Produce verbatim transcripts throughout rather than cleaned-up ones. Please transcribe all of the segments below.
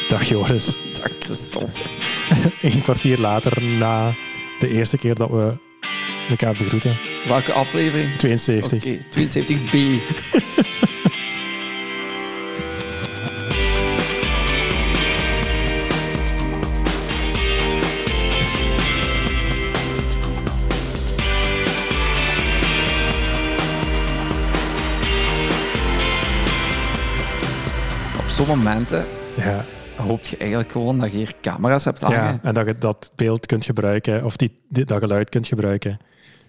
Dag Joris. Dag Christophe. Een kwartier later, na de eerste keer dat we elkaar begroeten. Welke aflevering? tweeënzeventig. Oké, okay, tweeënzeventig B. Op zo'n momenten Ja. hoop je eigenlijk gewoon dat je hier camera's hebt hangen. Ja, en dat je dat beeld kunt gebruiken, of die, die, dat geluid kunt gebruiken.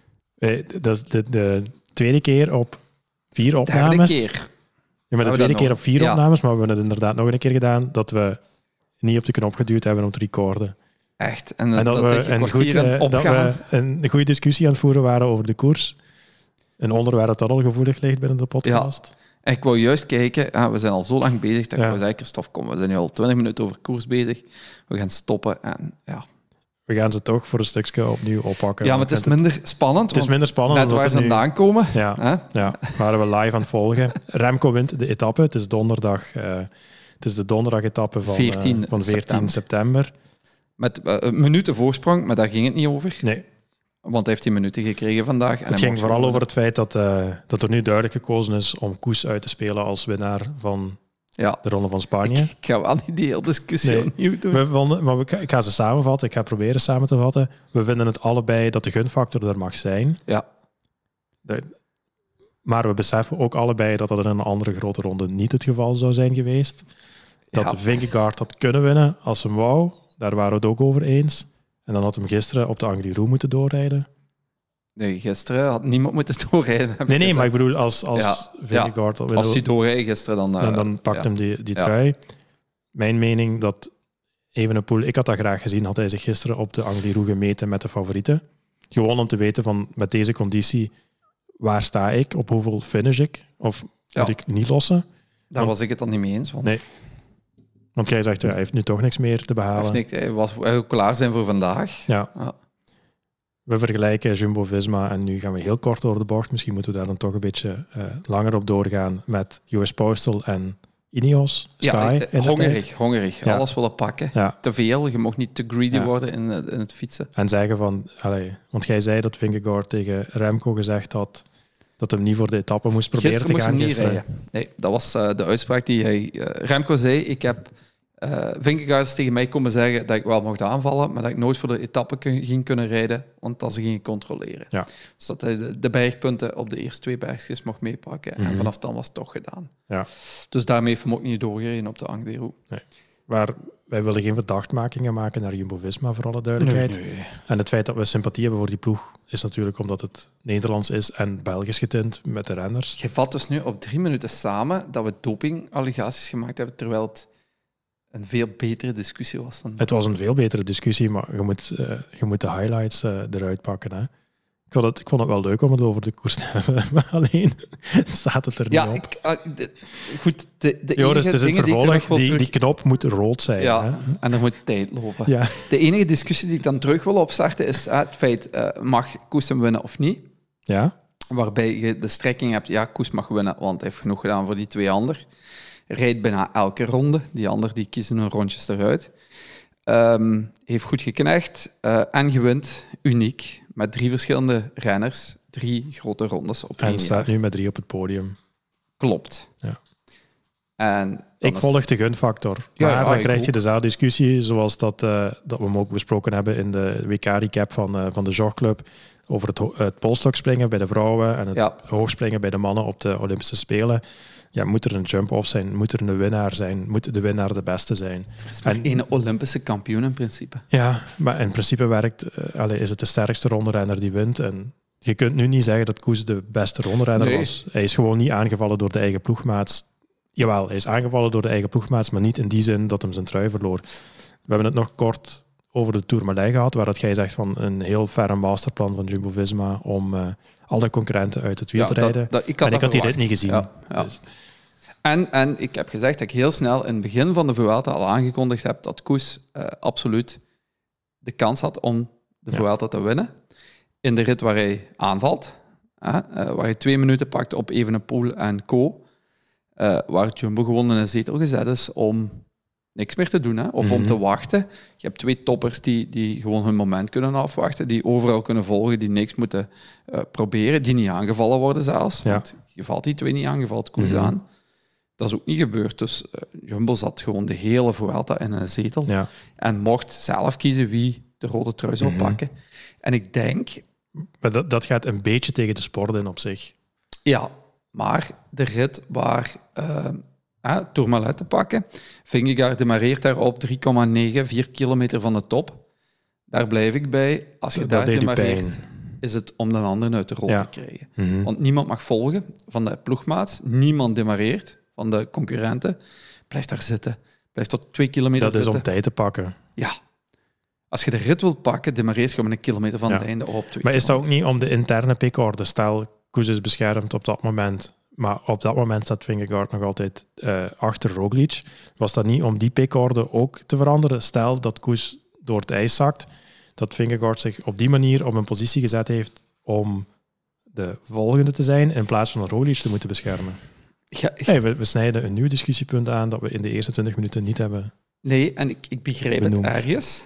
Eh, Dat is de, de tweede keer op vier Derde opnames. keer. Ja, maar de we tweede dat keer nog? op vier Ja. opnames, maar we hebben het inderdaad nog een keer gedaan dat we niet op de knop geduwd hebben om te recorden. Echt. En, En dat, dat we zeg je een, kwartier goed, aan het eh, dat opgaan. we een goede discussie aan het voeren waren over de koers. Een onderwerp dat al gevoelig ligt binnen de podcast. En ik wou juist kijken, ah, we zijn al zo lang bezig, dat ik Ja. wou zeggen, Christophe, kom, we zijn nu al twintig minuten over koers bezig. We gaan stoppen en ja. We gaan ze toch voor een stukje opnieuw oppakken. Ja, maar het is het, minder spannend. het is want minder spannend. net omdat waar ze het nu- vandaan komen. Ja, Hè? ja, waren we live aan het volgen. Remco wint de etappe. Het is donderdag. eh, het is de donderdag-etappe van, eh, veertien van veertien september. september. Met uh, een minuten voorsprong, maar daar ging het niet over. Nee, Want hij heeft die minuten gekregen vandaag. En het hij ging mocht vooral gewoon- over het feit dat, eh, dat er nu duidelijk gekozen is om Koes uit te spelen als winnaar van Ja, de Ronde van Spanje. ik ga wel niet die hele discussie Nee. opnieuw doen. We vonden, maar we, ik ga ze samenvatten. Ik ga proberen samen te vatten. We vinden het allebei dat de gunfactor er mag zijn. Ja, De- maar we beseffen ook allebei dat dat in een andere grote ronde niet het geval zou zijn geweest. Dat Ja. Vingegaard had kunnen winnen als hem wou. Daar waren we het ook over eens. En dan had hem gisteren op de Angliru moeten doorrijden. nee, gisteren had niemand moeten doorrijden. heb Nee, nee, gezegd. maar ik bedoel, als, als Ja. Vingegaard... had winnen- Als hij doorrijdt gisteren, dan... uh, dan, dan pakt ja. hem die, die Ja. trui. Mijn mening dat Evenepoel, ik had dat graag gezien, had hij zich gisteren op de Angliru gemeten met de favorieten. Gewoon om te weten van, met deze conditie, waar sta ik? Op hoeveel finish ik? Of Ja. moet ik niet lossen? Daar was ik het dan niet mee eens. Want Nee. Want jij zegt, ja, hij heeft nu toch niks meer te hij, behalen. heeft niks- hij was hij wil klaar zijn voor vandaag. Ja. Ja. We vergelijken Jumbo-Visma en nu gaan we heel kort door de bocht. Misschien moeten we daar dan toch een beetje eh, langer op doorgaan met U S Postal en Ineos, Sky. Ja, in eh, de hongerig, tijd. hongerig. Ja. Alles willen pakken. Ja. Te veel. Je mocht niet te greedy Ja. worden in, het- in het fietsen. En zeggen van, allee, want jij zei dat Vingegaard tegen Remco gezegd had dat hem niet voor de etappe moest proberen Gisteren te moest gaan. hij niet rijden. Nee, dat was uh, de uitspraak die hij... Uh, Remco zei, ik heb uh, Vingegaard is tegen mij komen zeggen dat ik wel mocht aanvallen, maar dat ik nooit voor de etappe kun, ging kunnen rijden, want dat ze gingen controleren. Ja. Dus dat hij de, de bergpunten op de eerste twee bergjes mocht meepakken. Mhm. En vanaf dan was het toch gedaan. Ja. Dus daarmee heeft hij hem ook niet doorgereden op de Angliru. Maar wij willen geen verdachtmakingen maken naar Jumbo-Visma, voor alle duidelijkheid. Nee, nee. En het feit dat we sympathie hebben voor die ploeg is natuurlijk omdat het Nederlands is en Belgisch getint met de renners. Je vat dus nu op drie minuten samen dat we dopingallegaties gemaakt hebben, terwijl het een veel betere discussie was dan... Het was een veel betere discussie, maar je moet, uh, je moet de highlights uh, eruit pakken. Hè. Ik, vond het, ik vond het wel leuk om het over de koers te hebben, maar alleen staat het er niet ja, op. Ik, uh, de, goed, de, de Joris, enige het is het dingen die ik er vervolg, nog wil die, terug... die knop moet rood zijn. Ja, Hè. en er moet tijd lopen. Ja. De enige discussie die ik dan terug wil opstarten is uh, het feit, uh, mag Koes hem winnen of niet? Ja? Waarbij je de strekking hebt, ja, Koes mag winnen, want hij heeft genoeg gedaan voor die twee anderen. Rijdt bijna elke ronde. Die anderen die kiezen hun rondjes eruit. Um, heeft goed geknecht uh, en gewint, uniek, met drie verschillende renners, drie grote rondes op één En staat jaar. nu met drie op het podium. Klopt. Ja. En ik is... volg de gunfactor. Ja, maar ja, dan ik krijg je ook. dezelfde discussie zoals dat, uh, dat we hem ook besproken hebben in de W K-recap van, uh, van de Jogclub over het, ho- het polstokspringen bij de vrouwen en het Ja. hoogspringen bij de mannen op de Olympische Spelen. Ja, moet er een jump-off zijn? Moet er een winnaar zijn? Moet de winnaar de beste zijn? Er is maar En- één Olympische kampioen in principe. Ja, maar in principe werkt, uh, allee, is het de sterkste ronderenner die wint. En je kunt nu niet zeggen dat Koes de beste ronderenner Nee. was. Hij is gewoon niet aangevallen door de eigen ploegmaats. Jawel, hij is aangevallen door de eigen ploegmaats, maar niet in die zin dat hem zijn trui verloor. We hebben het nog kort over de Tourmalet gehad, waar dat jij zegt van een heel verre masterplan van Jumbo-Visma om uh, alle concurrenten uit het wiel te rijden. dat, dat, ik had en ik dat had die rit verwacht. niet gezien. Ja, ja. Dus, En, en ik heb gezegd dat ik heel snel in het begin van de Vuelta al aangekondigd heb dat Koes uh, absoluut de kans had om de Ja. Vuelta te winnen. In de rit waar hij aanvalt, uh, uh, waar hij twee minuten pakt op Evenepoel en co. Uh, waar Jumbo gewoon in een zetel gezet is om niks meer te doen. Hè? Of Mm-hmm. om te wachten. Je hebt twee toppers die, die gewoon hun moment kunnen afwachten, die overal kunnen volgen, die niks moeten uh, proberen, die niet aangevallen worden zelfs. Ja. Want je valt die twee niet aan, je valt Koes Mm-hmm. aan. Dat is ook niet gebeurd. Dus uh, Jumbo zat gewoon de hele Vuelta in een zetel Ja. en mocht zelf kiezen wie de rode trui zou Mm-hmm. pakken. En ik denk... Maar dat, dat gaat een beetje tegen de sport in op zich. Ja, maar de rit waar uh, uh, Tourmalet te pakken, Vingegaard demareert daar op drie komma negen, vier kilometer van de top. Daar blijf ik bij. Als je Dat daar deed die demareert, pijn. is het om de ander uit de rol Ja. te krijgen. Mm-hmm. Want niemand mag volgen van de ploegmaats. Niemand demareert van de concurrenten. Blijf daar zitten. Blijf tot twee kilometer Dat is zitten. om tijd te pakken. Ja. Als je de rit wilt pakken, demareert je met een kilometer van Ja. het einde op. Twee Maar is dat ook kilometer. niet om de interne pickorde? Stel, Koes is beschermd op dat moment, maar op dat moment staat Vingegaard nog altijd uh, achter Roglic. Was dat niet om die pickorde ook te veranderen? Stel dat Koes door het ijs zakt, dat Vingegaard zich op die manier op een positie gezet heeft om de volgende te zijn, in plaats van Roglic te moeten beschermen. Ja, Hey, we, we snijden een nieuw discussiepunt aan dat we in de eerste twintig minuten niet hebben. nee, en ik, ik begrijp Benoemd. het ergens.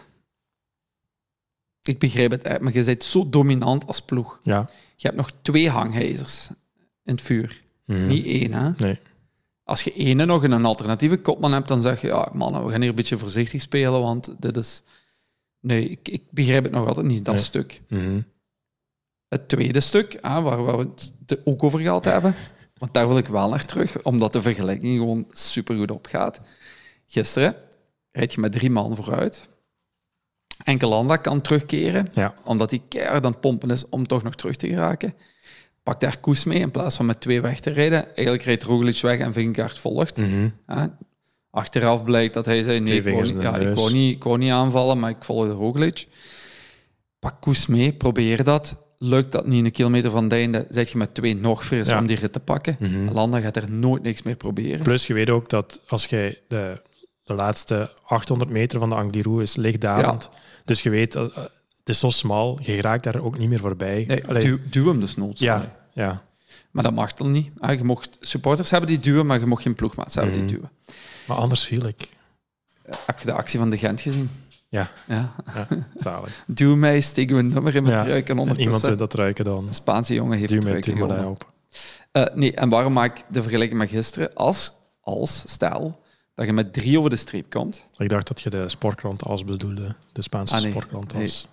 Ik begrijp het, ergens, maar je bent zo dominant als ploeg. Ja. Je hebt nog twee hangijzers in het vuur. Mm-hmm. Niet één, hè? Nee. Als je ene nog een alternatieve kopman hebt, dan zeg je, ja, man, we gaan hier een beetje voorzichtig spelen, want dit is... Nee, ik, ik begrijp het nog altijd niet, dat Nee. stuk. Mm-hmm. Het tweede stuk, hè, waar, waar we het ook over gehad hebben, want daar wil ik wel naar terug, omdat de vergelijking gewoon supergoed opgaat. Gisteren rijd je met drie man vooruit. Enkel Landa kan terugkeren, Ja. omdat hij keihard aan het pompen is om toch nog terug te geraken. Pak daar Koes mee in plaats van met twee weg te rijden. Eigenlijk rijdt Roglic weg en Vingegaard volgt. Mm-hmm. Ja, achteraf blijkt dat hij zei, nee, Twee ik wou, vingers niet, in de ja, ik, neus. wou niet, ik wou niet aanvallen, maar ik volgde Roglic. Pak Koes mee, probeer dat. Lukt dat niet in een kilometer van het einde, zet je met twee nog fris Ja. om die rit te pakken. Mm-hmm. Landa gaat er nooit niks meer proberen. Plus, je weet ook dat als jij de, de laatste achthonderd meter van de Angliru is lichtdalend, dus je weet, uh, het is zo smal, je raakt daar ook niet meer voorbij. Nee, Allee, duw, duw hem dus noods. ja, ja. Maar dat mag dan niet. Ah, je mocht supporters hebben die duwen, maar je mocht geen ploegmaats hebben Mhm. die duwen. Maar anders viel ik. Heb je de actie van de Gent gezien? Ja, Ja. ja zalig. Duw mij, steken we een nummer in mijn Ja, trui en En iemand ondertussen... wil dat ruiken dan. Een Spaanse jongen heeft Duw mij truiken Tourmalet gewonnen. op. Uh, nee, en waarom maak ik de vergelijking met gisteren? Als, als stel, dat je met drie over de streep komt. Ik dacht dat je de sportkrant als bedoelde. De Spaanse Ah, nee. sportkrant Nee. als.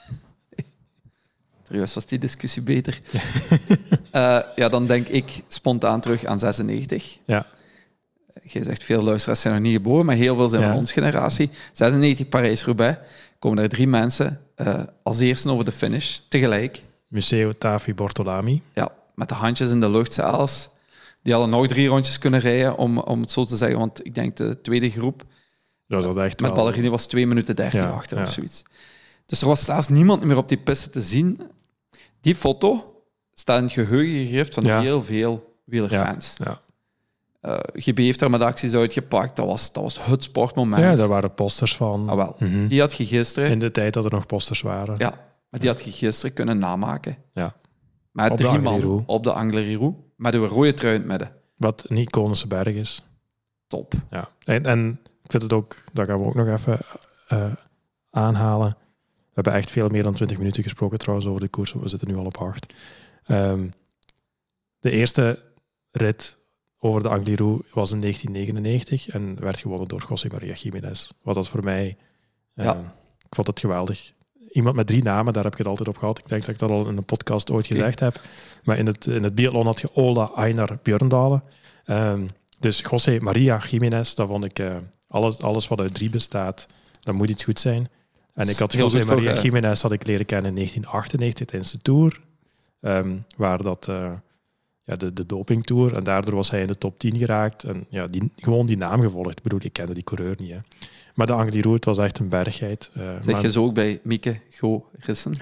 Serieus, was die discussie beter? uh, ja, dan denk ik spontaan terug aan zesennegentig. Ja. Je zegt, veel luisteraars zijn nog niet geboren, maar heel veel zijn Ja. van ons generatie. zesennegentig Parijs-Roubaix, komen er drie mensen uh, als eerste over de finish, tegelijk. Museo Tafi Bortolami. Ja, met de handjes in de lucht zelfs. Die hadden nog drie rondjes kunnen rijden, om, om het zo te zeggen. Want ik denk de tweede groep Dat was echt met wel... Ballerini was twee minuten dertig Ja, achter ja. of zoiets. Dus er was zelfs niemand meer op die piste te zien. Die foto staat in het geheugen gegrift van Ja. heel veel wielerfans. Ja. Uh, G B heeft daar met acties uitgepakt. Dat was, dat was het sportmoment. ja, daar waren posters van. Ah, wel. Mhm. Die had je gisteren... In de tijd dat er nog posters waren. Ja, maar die had je gisteren kunnen namaken. Ja. Met Op de drie man Angliru. op de Angliru. Met een rode trui in het midden. Wat een iconische berg is. Top. Ja. En, en ik vind het ook, dat gaan we ook nog even uh, aanhalen. We hebben echt veel meer dan twintig minuten gesproken trouwens over de koers. We zitten nu al op acht. Um, de eerste rit over de Angliru was in negentien negenennegentig en werd gewonnen door José María Giménez. Wat dat voor mij... Uh, Ja. Ik vond het geweldig. Iemand met drie namen, daar heb ik het altijd op gehad. Ik denk dat ik dat al in een podcast ooit gezegd heb. Maar in het, in het biathlon had je Ola Einar Björndalen. Um, dus José María Giménez, dat vond ik... Uh, alles, alles wat uit drie bestaat, dat moet iets goed zijn. En ik had Heel José goed voor, María uh, Giménez had ik leren kennen in negentien achtennegentig tijdens de Tour. Um, waar dat... Uh, ja, de, de dopingtour. En daardoor was hij in de top tien geraakt. En ja, die, gewoon die naam gevolgd. Ik bedoel, ik kende die coureur niet. Hè. Maar de Angliru, het was echt een bergheid. Uh, Zeg maar, je zo ook bij Mieke Go Rissen?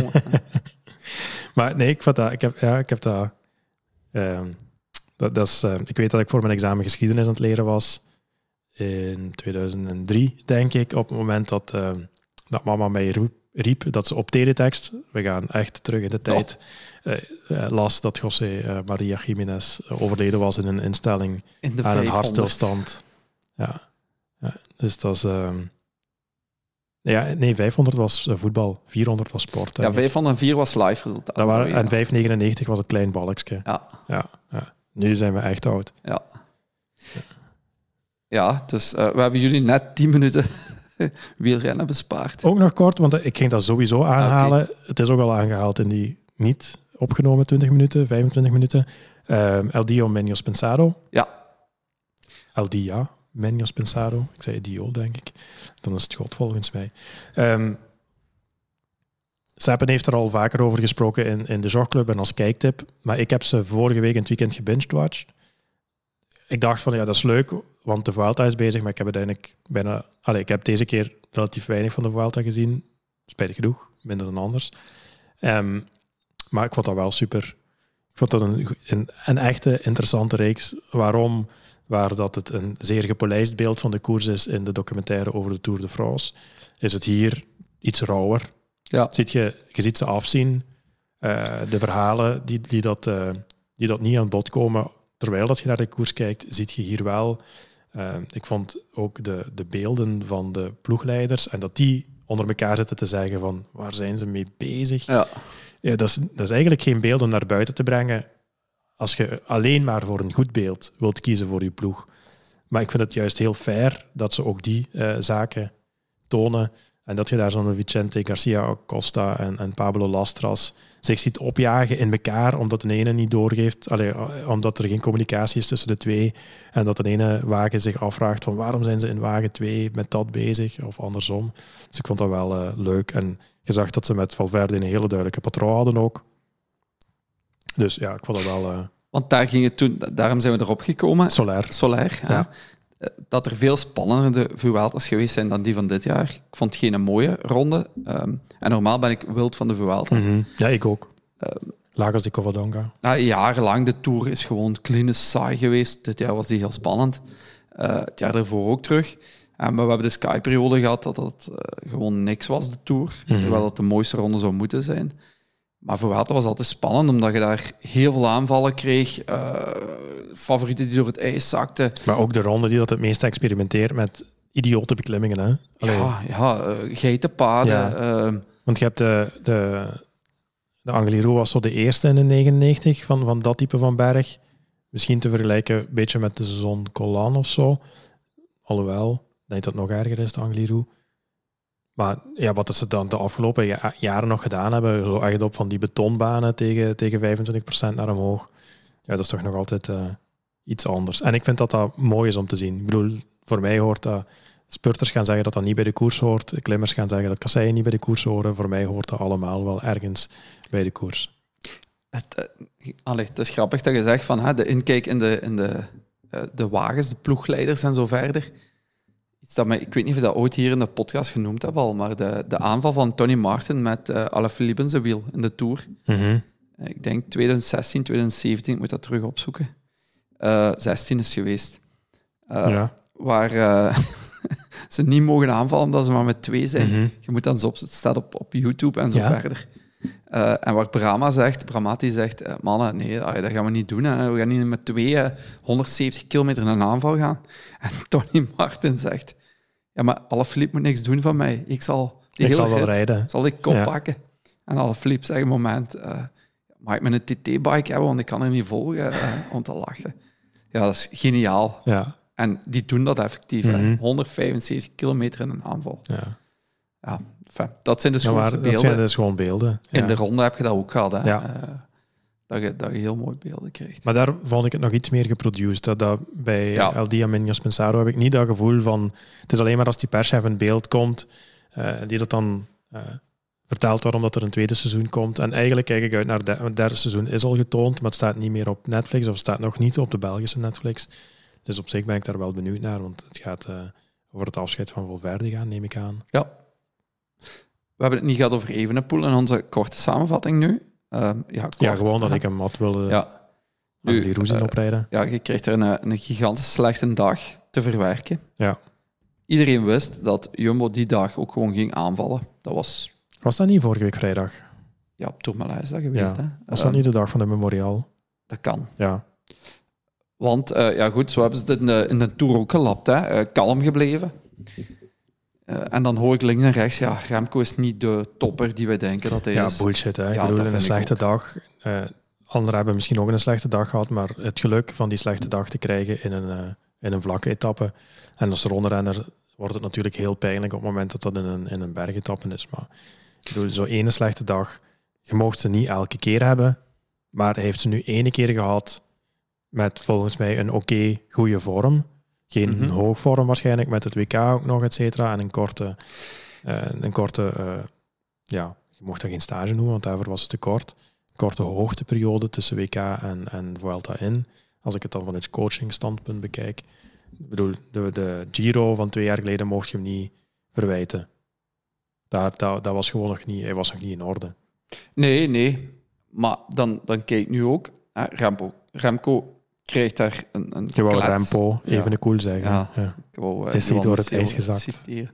maar nee, ik, dat, ik, heb, ja, ik heb dat... Uh, dat, dat is, uh, ik weet dat ik voor mijn examen geschiedenis aan het leren was. In tweeduizend drie, denk ik. Op het moment dat, uh, dat mama mij roep, riep dat ze op teletext, we gaan echt terug in de tijd, uh, uh, las dat José uh, María Giménez overleden was in een instelling In de aan een vijfhonderd. hartstilstand. Ja. Ja. Dus dat is... Um... Ja, nee, vijfhonderd was uh, voetbal, vierhonderd was sport. Ja, vijfhonderdvier was live resultaat. Dat waren, en vijf negenennegentig was het klein balkje. Ja. Ja, ja. Nu zijn we echt oud. Ja. Ja, dus uh, we hebben jullie net tien minuten wielrennen bespaard. Ook nog kort, want ik ging dat sowieso aanhalen. Okay. Het is ook al aangehaald in die niet opgenomen twintig minuten, vijfentwintig minuten. Um, El Dio Menos Pensado. Ja. El Dia Menos Pensado. Ik zei Dio, denk ik. Dan is het God volgens mij. Um, Seppen heeft er al vaker over gesproken in, in de Jogclub en als kijktip. Maar ik heb ze vorige week in het weekend gebinged-watched. Ik dacht van, ja, dat is leuk, want de Vuelta is bezig. Maar ik heb uiteindelijk bijna... Allez, ik heb deze keer relatief weinig van de Vuelta gezien. Spijtig genoeg, minder dan anders. Um, maar ik vond dat wel super. Ik vond dat een, een, een echte interessante reeks. Waarom? Waar dat het een zeer gepolijst beeld van de koers is in de documentaire over de Tour de France, is het hier iets rauwer. Ja. Ziet je, je ziet ze afzien. Uh, de verhalen die, die, dat, uh, die dat niet aan bod komen, terwijl dat je naar de koers kijkt, ziet je hier wel. Uh, ik vond ook de, de beelden van de ploegleiders en dat die onder elkaar zitten te zeggen van waar zijn ze mee bezig. Ja. Ja, dat, is, dat is eigenlijk geen beeld om naar buiten te brengen als je alleen maar voor een goed beeld wilt kiezen voor je ploeg. Maar ik vind het juist heel fair dat ze ook die uh, zaken tonen en dat je daar zo'n Vicente Garcia Acosta en, en Pablo Lastras zich ziet opjagen in elkaar omdat de ene niet doorgeeft, allee, omdat er geen communicatie is tussen de twee en dat de ene wagen zich afvraagt van waarom zijn ze in wagen twee met dat bezig of andersom. Dus ik vond dat wel uh, leuk en je zag dat ze met Valverde een hele duidelijke patroon hadden ook. Dus ja, ik vond dat wel... Uh... Want daar ging het toen, daarom zijn we erop gekomen. Soler. Soler, ja. Ja. Dat er veel spannendere Vueltas geweest zijn dan die van dit jaar. Ik vond het geen mooie ronde. Um, en normaal ben ik wild van de Vuelta. Mm-hmm. Ja, ik ook. Um, Laag als de Covadonga. Ja, jarenlang, de Tour is gewoon clean saai geweest. Dit jaar was die heel spannend. Uh, het jaar daarvoor ook terug. Uh, maar we hebben de Sky-periode gehad dat dat uh, gewoon niks was, de Tour. Mm-hmm. Terwijl dat de mooiste ronde zou moeten zijn. Maar Vuelta was altijd spannend, omdat je daar heel veel aanvallen kreeg. Uh, favorieten die door het ijs zakten. Maar ook de ronde die dat het meest experimenteert met idiote beklimmingen. Hè? Allee. Ja, ja uh, geitenpaden. Ja. Uh, Want je hebt de, de, de Angliru was zo de eerste in de negenennegentig van, van dat type van berg. Misschien te vergelijken een beetje met de Zon Colan of zo. Alhoewel, ik denk dat het nog erger is, de Angliru. Maar ja, wat ze dan de afgelopen ja, jaren nog gedaan hebben, zo echt op van die betonbanen tegen, tegen vijfentwintig procent naar omhoog. Ja, dat is toch nog altijd uh, iets anders. En ik vind dat dat mooi is om te zien. Ik bedoel, voor mij hoort dat... Spurters gaan zeggen dat dat niet bij de koers hoort. Klimmers gaan zeggen dat kasseien niet bij de koers horen. Voor mij hoort dat allemaal wel ergens bij de koers. Het, uh, allee, het is grappig dat je zegt van hè, de inkijk in de, in de, uh, de wagens, de ploegleiders en zo verder. Iets dat mij, ik weet niet of ik dat ooit hier in de podcast genoemd heb al, maar de, de aanval van Tony Martin met uh, Alaphilippe in zijn wiel in de Tour. Mm-hmm. Uh, ik denk twintig zestien, twintig zeventien, ik moet dat terug opzoeken. Uh, zestien is geweest. Uh, ja. Waar uh, ze niet mogen aanvallen omdat ze maar met twee zijn. Mm-hmm. Je moet dan zo op, het staat op, op YouTube en zo ja. verder. Uh, en waar Brahma zegt, Bramati zegt, uh, mannen, nee, dat gaan we niet doen. Hè. We gaan niet met twee uh, honderdzeventig kilometer in een aanval gaan. En Tony Martin zegt, ja, maar Alaphilippe moet niks doen van mij. Ik zal die ik hele zal wel rit, rijden. zal ik kop ja. pakken. En Alaphilippe zegt een moment, uh, mag ik mijn T T-bike hebben, want ik kan er niet volgen uh, om te lachen. Ja, dat is geniaal. Ja. En die doen dat effectief. Mm-hmm. Hè. honderdvijfenzeventig kilometer in een aanval. Ja. Ja, enfin, dat zijn de schoonste ja, beelden. Dat zijn dus gewoon beelden. Ja. In de ronde heb je dat ook gehad. Hè? Ja. Uh, dat, je, dat je heel mooi beelden krijgt. Maar daar vond ik het nog iets meer geproduced. Dat, dat bij ja. El Dia Menos Pensado heb ik niet dat gevoel van... Het is alleen maar als die perschef in beeld komt, uh, die dat dan uh, vertelt waarom dat er een tweede seizoen komt. En eigenlijk kijk ik uit naar de, het derde seizoen is al getoond, maar het staat niet meer op Netflix of het staat nog niet op de Belgische Netflix. Dus op zich ben ik daar wel benieuwd naar, want het gaat uh, over het afscheid van Valverde gaan, neem ik aan. Ja. We hebben het niet gehad over Evenepoel in onze korte samenvatting nu. Uh, ja, kort, ja, gewoon dat hè? ik hem had willen ja. nu, die roes in uh, oprijden. Ja, je kreeg er een, een gigantisch slechte dag te verwerken. Ja. Iedereen wist dat Jumbo die dag ook gewoon ging aanvallen. Dat was... Was dat niet vorige week vrijdag? Ja, op Tourmalet is dat geweest. Ja. Hè? Was dat uh, niet de dag van de Memorial? Dat kan. Ja. Want, uh, ja goed, zo hebben ze het in de, in de Tour ook gelapt. Hè? Uh, kalm gebleven. Uh, en dan hoor ik links en rechts, ja, Remco is niet de topper die wij denken dat hij ja, is. Ja, bullshit. Hè? Ja, ik bedoel, een slechte ik dag. Uh, anderen hebben misschien ook een slechte dag gehad, maar het geluk van die slechte dag te krijgen in een, uh, in een vlakke etappe. En als rondrenner wordt het natuurlijk heel pijnlijk op het moment dat dat in een, in een bergetappe is. Maar ik bedoel, zo'n ene slechte dag, je mocht ze niet elke keer hebben, maar hij heeft ze nu ene keer gehad met volgens mij een oké, okay, goede vorm. Geen mm-hmm. hoogvorm waarschijnlijk, met het W K ook nog, et cetera. En een korte, uh, een korte uh, ja, je mocht dat geen stage noemen, want daarvoor was het te kort. Een korte hoogteperiode tussen W K en, en Vuelta in. Als ik het dan van het coachingstandpunt bekijk. Ik bedoel, de, de Giro van twee jaar geleden mocht je hem niet verwijten. Dat, dat, dat was gewoon nog niet, hij was nog niet in orde. Nee, nee. Maar dan, dan kijk nu ook, hè, Remco. Remco krijgt daar een, een Je wou klets. Remco even ja. een cool zeggen. Ja, ja. Ik wou, uh, is hij door het ijs gezakt.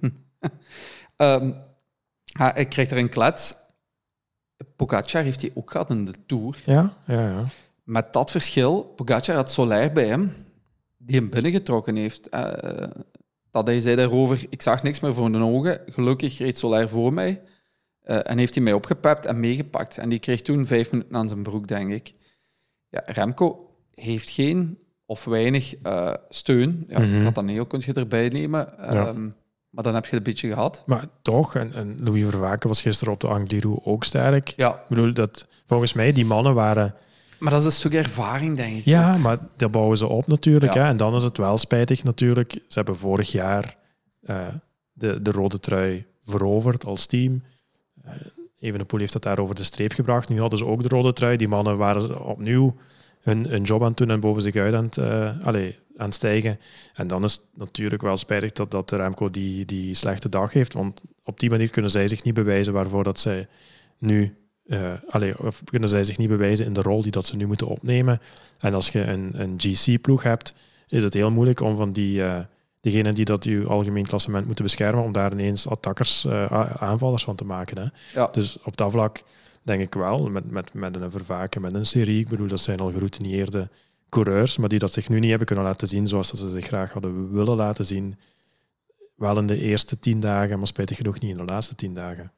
um, ja, hij krijgt er een klets. Pogacar heeft hij ook gehad in de Tour. Ja, ja, ja. Met dat verschil, Pogacar had Soler bij hem, die hem binnengetrokken heeft. Uh, dat hij zei daarover, ik zag niks meer voor de ogen. Gelukkig reed Soler voor mij. Uh, en heeft hij mij opgepept en meegepakt. En die kreeg toen vijf minuten aan zijn broek, denk ik. Ja, Remco heeft geen of weinig uh, steun. Ja, mm-hmm. Cataneo kun je erbij nemen. Ja. Um, maar dan heb je het een beetje gehad. Maar toch, en, en Louis Vervaken was gisteren op de Angliru ook sterk. Ja. Ik bedoel, dat, volgens mij, die mannen waren... Maar dat is een stuk ervaring, denk ik. Ja, ook. maar dat bouwen ze op natuurlijk. Ja. Hè? En dan is het wel spijtig natuurlijk. Ze hebben vorig jaar uh, de, de rode trui veroverd als team. Uh, Evenepoel heeft dat daar over de streep gebracht. Nu hadden ze ook de rode trui. Die mannen waren opnieuw hun, hun job aan het doen en boven zich uit aan het, uh, allez, aan het stijgen. En dan is het natuurlijk wel spijtig dat, dat de Remco die, die slechte dag heeft. Want op die manier kunnen zij zich niet bewijzen waarvoor dat zij nu... Uh, allez, of kunnen zij zich niet bewijzen in de rol die dat ze nu moeten opnemen. En als je een, een G C-ploeg hebt, is het heel moeilijk om van die... Uh, diegenen die dat je algemeen klassement moeten beschermen, om daar ineens attackers, uh, aanvallers van te maken. Hè. Ja. Dus op dat vlak denk ik wel, met, met, met een Vervaken, met een serie, ik bedoel, dat zijn al geroutineerde coureurs, maar die dat zich nu niet hebben kunnen laten zien zoals dat ze zich graag hadden willen laten zien. Wel in de eerste tien dagen, maar spijtig genoeg niet in de laatste tien dagen.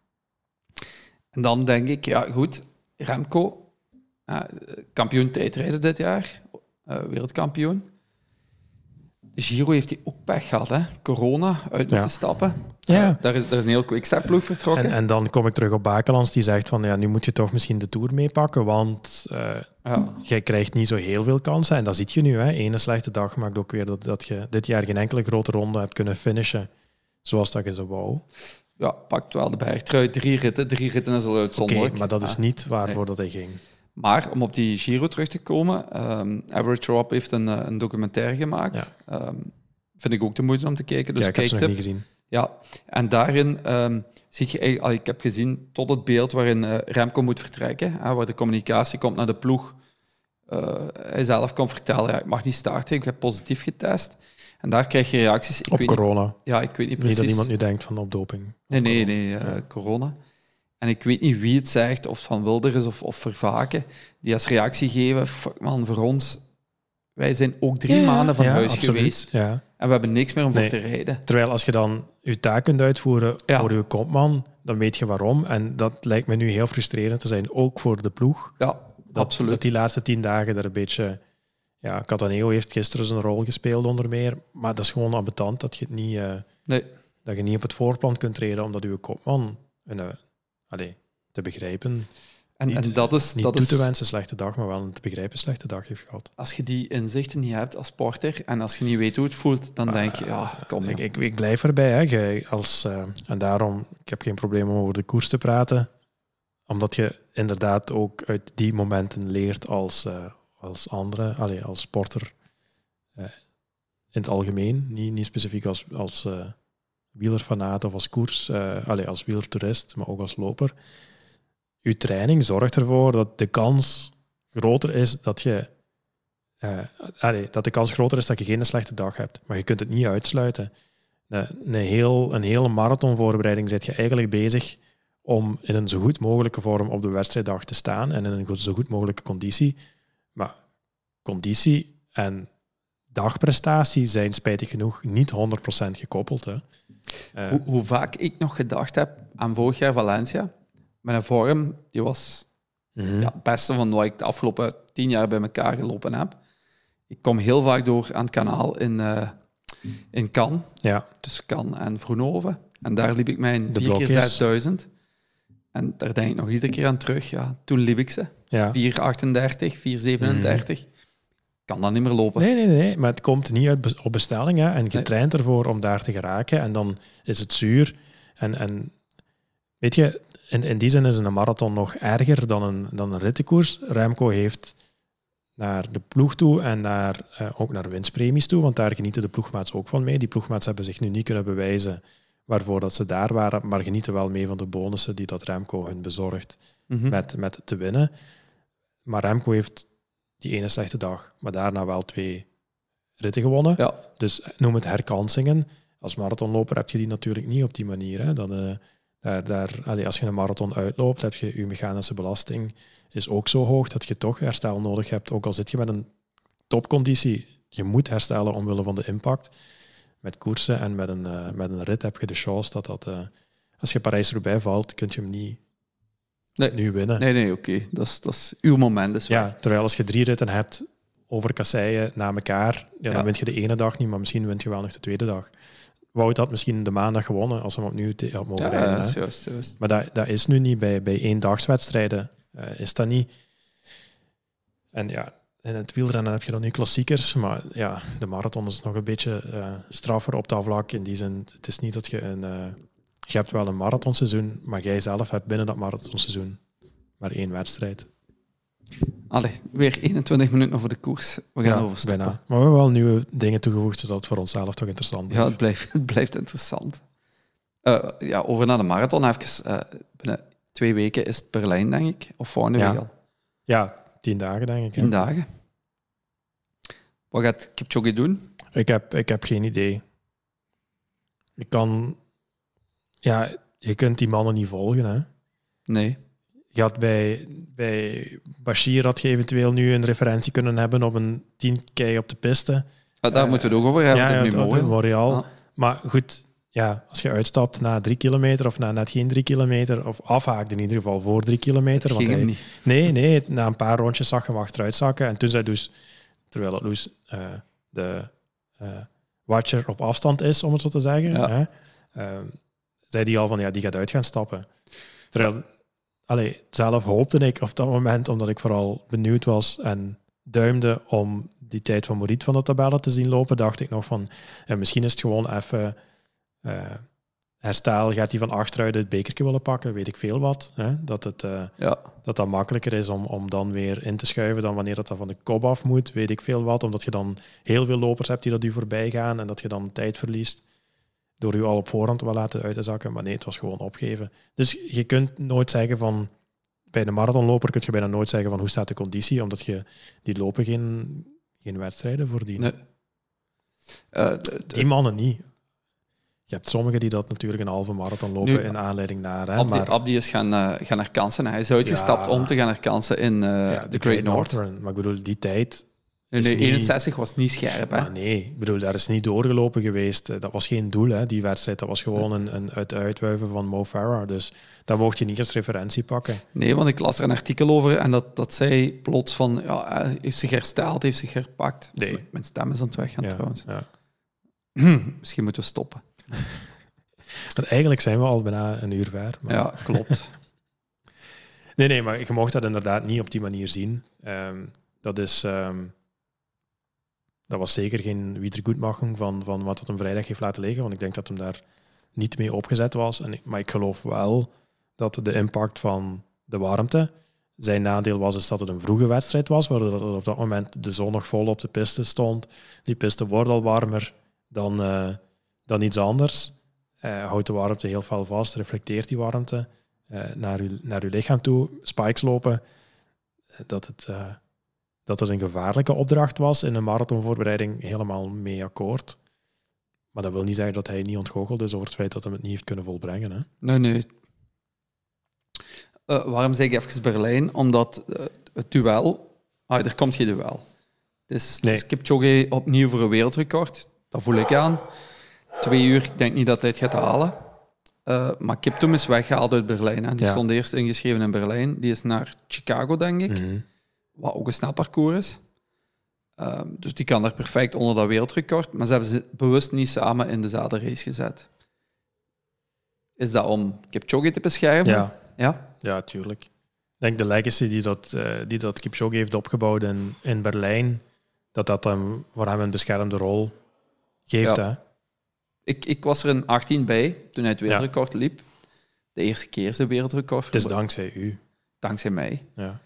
En dan denk ik, ja goed, Remco, uh, kampioen tijdrijden dit jaar, uh, wereldkampioen. De Giro heeft hij ook pech gehad, hè? Corona, uit moeten ja. stappen. Ja. Uh, daar, is, daar is een heel quick-step-ploeg vertrokken. En, en dan kom ik terug op Bakelands, die zegt van, ja, nu moet je toch misschien de Tour meepakken, want uh, ja. jij krijgt niet zo heel veel kansen. En dat zie je nu, hè. Ene slechte dag maakt ook weer dat, dat je dit jaar geen enkele grote ronde hebt kunnen finishen, zoals dat je zo wou. Ja, pakt wel de bergtrui. Drie ritten. Drie ritten is al uitzonderlijk. Oké, okay, maar dat is niet waarvoor nee. dat hij ging. Maar om op die Giro terug te komen, um, Average Rob heeft een, een documentaire gemaakt. Ja. Um, vind ik ook de moeite om te kijken. Dus ja, ik heb ze nog niet gezien. Ja, en daarin um, zie je eigenlijk, ik heb gezien tot het beeld waarin uh, Remco moet vertrekken, hè, waar de communicatie komt naar de ploeg. Uh, hij zelf kan vertellen, ja, ik mag niet starten, ik heb positief getest. En daar krijg je reacties. Ik op weet corona. Niet, ja, ik weet niet precies. Niet dat iemand nu denkt van op doping. Op nee, nee, corona. nee, uh, ja. corona. En ik weet niet wie het zegt, of Van Wilders of, of Vervaken, die als reactie geven, fuck man, voor ons, wij zijn ook drie ja, maanden van ja, huis absoluut, geweest. Ja. En we hebben niks meer om nee. voor te rijden. Terwijl als je dan je taak kunt uitvoeren ja. voor je kopman, dan weet je waarom. En dat lijkt me nu heel frustrerend te zijn, ook voor de ploeg. Ja, dat, absoluut. Dat die laatste tien dagen er een beetje... Ja, Cataneo heeft gisteren zijn rol gespeeld onder meer, maar dat is gewoon ambetant dat je het niet, uh, nee. dat je niet op het voorplan kunt treden, omdat je kopman een, uh, allez, te begrijpen... En, niet, en dat is... Niet dat toe is, te wensen slechte dag, maar wel een te begrijpen slechte dag heeft gehad. Als je die inzichten niet hebt als sporter en als je niet weet hoe het voelt, dan uh, denk je, ja, kom ik, ik, ik blijf erbij. Hè. Jij als, uh, en daarom, ik heb geen probleem om over de koers te praten, omdat je inderdaad ook uit die momenten leert als, uh, als andere, allez, als sporter uh, in het algemeen, niet, niet specifiek als, als uh, wielerfanaat of als koers, uh, allez, als wielertoerist, maar ook als loper. Je training zorgt ervoor dat de kans groter is dat je uh, allez, dat de kans groter is dat je geen slechte dag hebt. Maar je kunt het niet uitsluiten. Een, een, heel, een hele marathonvoorbereiding zit je eigenlijk bezig om in een zo goed mogelijke vorm op de wedstrijddag te staan en in een zo goed mogelijke conditie. Maar conditie en dagprestatie zijn spijtig genoeg niet honderd procent gekoppeld. Hè. Uh, hoe, hoe vaak ik nog gedacht heb aan vorig jaar Valencia, met een vorm, die was mm-hmm. ja, het beste van wat ik de afgelopen tien jaar bij elkaar gelopen heb. Ik kom heel vaak door aan het kanaal in, uh, in Cannes, ja. tussen Cannes en Vroenhoven. En daar liep ik mijn De vier keer blokjes. zesduizend. En daar denk ik nog iedere keer aan terug. Ja, toen liep ik ze. Ja. vier achtendertig, vier zevenendertig. Mm. Kan dat niet meer lopen. Nee, nee, nee. Maar het komt niet uit be- op bestelling. Hè? En je nee. traint ervoor om daar te geraken. En dan is het zuur. En, en weet je, in, in die zin is een marathon nog erger dan een, dan een rittenkoers. Remco heeft naar de ploeg toe en naar, uh, ook naar winstpremies toe, want daar genieten de ploegmaats ook van mee. Die ploegmaats hebben zich nu niet kunnen bewijzen waarvoor dat ze daar waren, maar genieten wel mee van de bonussen die dat Remco hun bezorgt mm-hmm. met, met te winnen. Maar Remco heeft die ene slechte dag, maar daarna wel twee ritten gewonnen. Ja. Dus noem het herkansingen. Als marathonloper heb je die natuurlijk niet op die manier. Hè. Dan, uh, daar, daar, allee, als je een marathon uitloopt, heb je je mechanische belasting is ook zo hoog dat je toch herstel nodig hebt. Ook al zit je met een topconditie, je moet herstellen omwille van de impact. Met koersen en met een, uh, met een rit heb je de chance dat dat... Uh, als je Parijs-Roubaix valt, kun je hem niet nee. nu winnen. Nee, nee, oké. Okay. Dat is, dat is uw moment. Dus ja, terwijl als je drie ritten hebt over kasseien na elkaar, ja, dan ja. wint je de ene dag niet, maar misschien wint je wel nog de tweede dag. Wout had misschien de maandag gewonnen als hij hem opnieuw te, had mogen ja, rijden. Ja, juist, juist. Maar dat, dat is nu niet bij, bij eendagswedstrijden. Uh, is dat niet. En ja, in het wielrennen heb je dan nu klassiekers, maar ja, de marathon is nog een beetje uh, straffer op dat vlak. In die zin, het is niet dat je een... Uh, je hebt wel een marathonseizoen, maar jij zelf hebt binnen dat marathonseizoen maar één wedstrijd. Allee, weer eenentwintig minuten over de koers. We gaan ja, over stoppen. Bijna. Maar we hebben wel nieuwe dingen toegevoegd, zodat het voor onszelf toch interessant blijft. Ja, het blijft, het blijft interessant. Uh, ja, over naar de marathon. Even, uh, binnen twee weken is het Berlijn, denk ik. Of volgende ja. week al. Ja, tien dagen, denk ik. Tien ja. dagen. Wat gaat Kipchoge doen? Ik heb, ik heb geen idee. Ik kan... Ja, je kunt die mannen niet volgen, hè. Nee. Je had bij, bij Bashir had je eventueel nu een referentie kunnen hebben op een tien K op de piste. Ah, daar uh, moeten we het ook over hebben. Ja, ja, het Memorial. Ah. Maar goed, ja, als je uitstapt na drie kilometer of na net geen drie kilometer, of afhaakt in ieder geval voor drie kilometer. Het want ging hij, hem niet. Nee, nee, na een paar rondjes zag je hem achteruit zakken. En toen zei dus, terwijl het Loes uh, de uh, watcher op afstand is, om het zo te zeggen, ja. hè, uh, zei die al van, ja, die gaat uit gaan stappen. Terwijl... Allee, zelf hoopte ik op dat moment, omdat ik vooral benieuwd was en duimde om die tijd van Morit van de tabellen te zien lopen, dacht ik nog van, eh, misschien is het gewoon even uh, herstel, gaat hij van achteruit het bekertje willen pakken, weet ik veel wat. Hè? Dat het uh, ja. dat dat makkelijker is om, om dan weer in te schuiven dan wanneer dat, dat van de kop af moet, weet ik veel wat, omdat je dan heel veel lopers hebt die dat u voorbij gaan en dat je dan tijd verliest door u al op voorhand wel laten uit te zakken. Maar nee, het was gewoon opgeven. Dus je kunt nooit zeggen van... Bij de marathonloper kun je bijna nooit zeggen van hoe staat de conditie, omdat je die lopen geen, geen wedstrijden voordien. Nee. Uh, d- d- die mannen niet. Je hebt sommigen die dat natuurlijk een halve marathon lopen nu, in aanleiding naar... Hè, Abdi, maar... Abdi is gaan, uh, gaan herkansen. Hij is uitgestapt ja, om te gaan herkansen in uh, ja, de de Great, Great North. North. Maar ik bedoel, die tijd... Nee, nee, eenenzestig was niet scherp. Hè? Nee, ik bedoel, daar is niet doorgelopen geweest. Dat was geen doel, hè, die wedstrijd. Dat was gewoon een, een uit uitwuiven van Mo Farah. Dus dat mocht je niet als referentie pakken. Nee, want ik las er een artikel over en dat, dat zei plots van... Ja, hij heeft zich hersteld, heeft zich herpakt. Nee. Mijn stem is aan het weggaan ja, trouwens. Ja. Misschien moeten we stoppen. Want eigenlijk zijn we al bijna een uur ver. Maar... Ja, klopt. nee, nee, maar je mocht dat inderdaad niet op die manier zien. Um, dat is... Um... Dat was zeker geen wiedergoedmachung van, van wat het hem vrijdag heeft laten liggen, want ik denk dat hem daar niet mee opgezet was. En ik, maar ik geloof wel dat de impact van de warmte... Zijn nadeel was is dat het een vroege wedstrijd was, waardoor op dat moment de zon nog vol op de piste stond. Die piste wordt al warmer dan, uh, dan iets anders. Uh, houdt de warmte heel fel vast, reflecteert die warmte uh, naar, uw, naar uw lichaam toe. Spikes lopen, dat het... Uh, Dat het een gevaarlijke opdracht was in een marathonvoorbereiding, helemaal mee akkoord. Maar dat wil niet zeggen dat hij niet ontgoocheld is over het feit dat hij het niet heeft kunnen volbrengen. Hè? Nee, nee. Uh, waarom zeg ik even Berlijn? Omdat uh, het duel... Ah, er komt geen duel. Dus, nee. dus Kipchoge opnieuw voor een wereldrecord. Dat voel ik aan. twee uur, ik denk niet dat hij het gaat halen. Uh, maar Kiptum is weggehaald uit Berlijn. Hè. Die ja. stond eerst ingeschreven in Berlijn. Die is naar Chicago, denk ik. Mm-hmm. Wat ook een snel parcours is. Uh, dus die kan daar perfect onder dat wereldrecord. Maar ze hebben ze bewust niet samen in dezelfde race gezet. Is dat om Kipchoge te beschermen? Ja, ja? ja tuurlijk. Ik denk de legacy die dat, uh, die dat Kipchoge heeft opgebouwd in, in Berlijn, dat dat hem, voor hem een beschermde rol geeft. Ja. Hè? Ik, ik was er in achttien bij, toen hij het wereldrecord ja. liep. De eerste keer zijn wereldrecord. Het is dankzij u. Dankzij mij. Ja.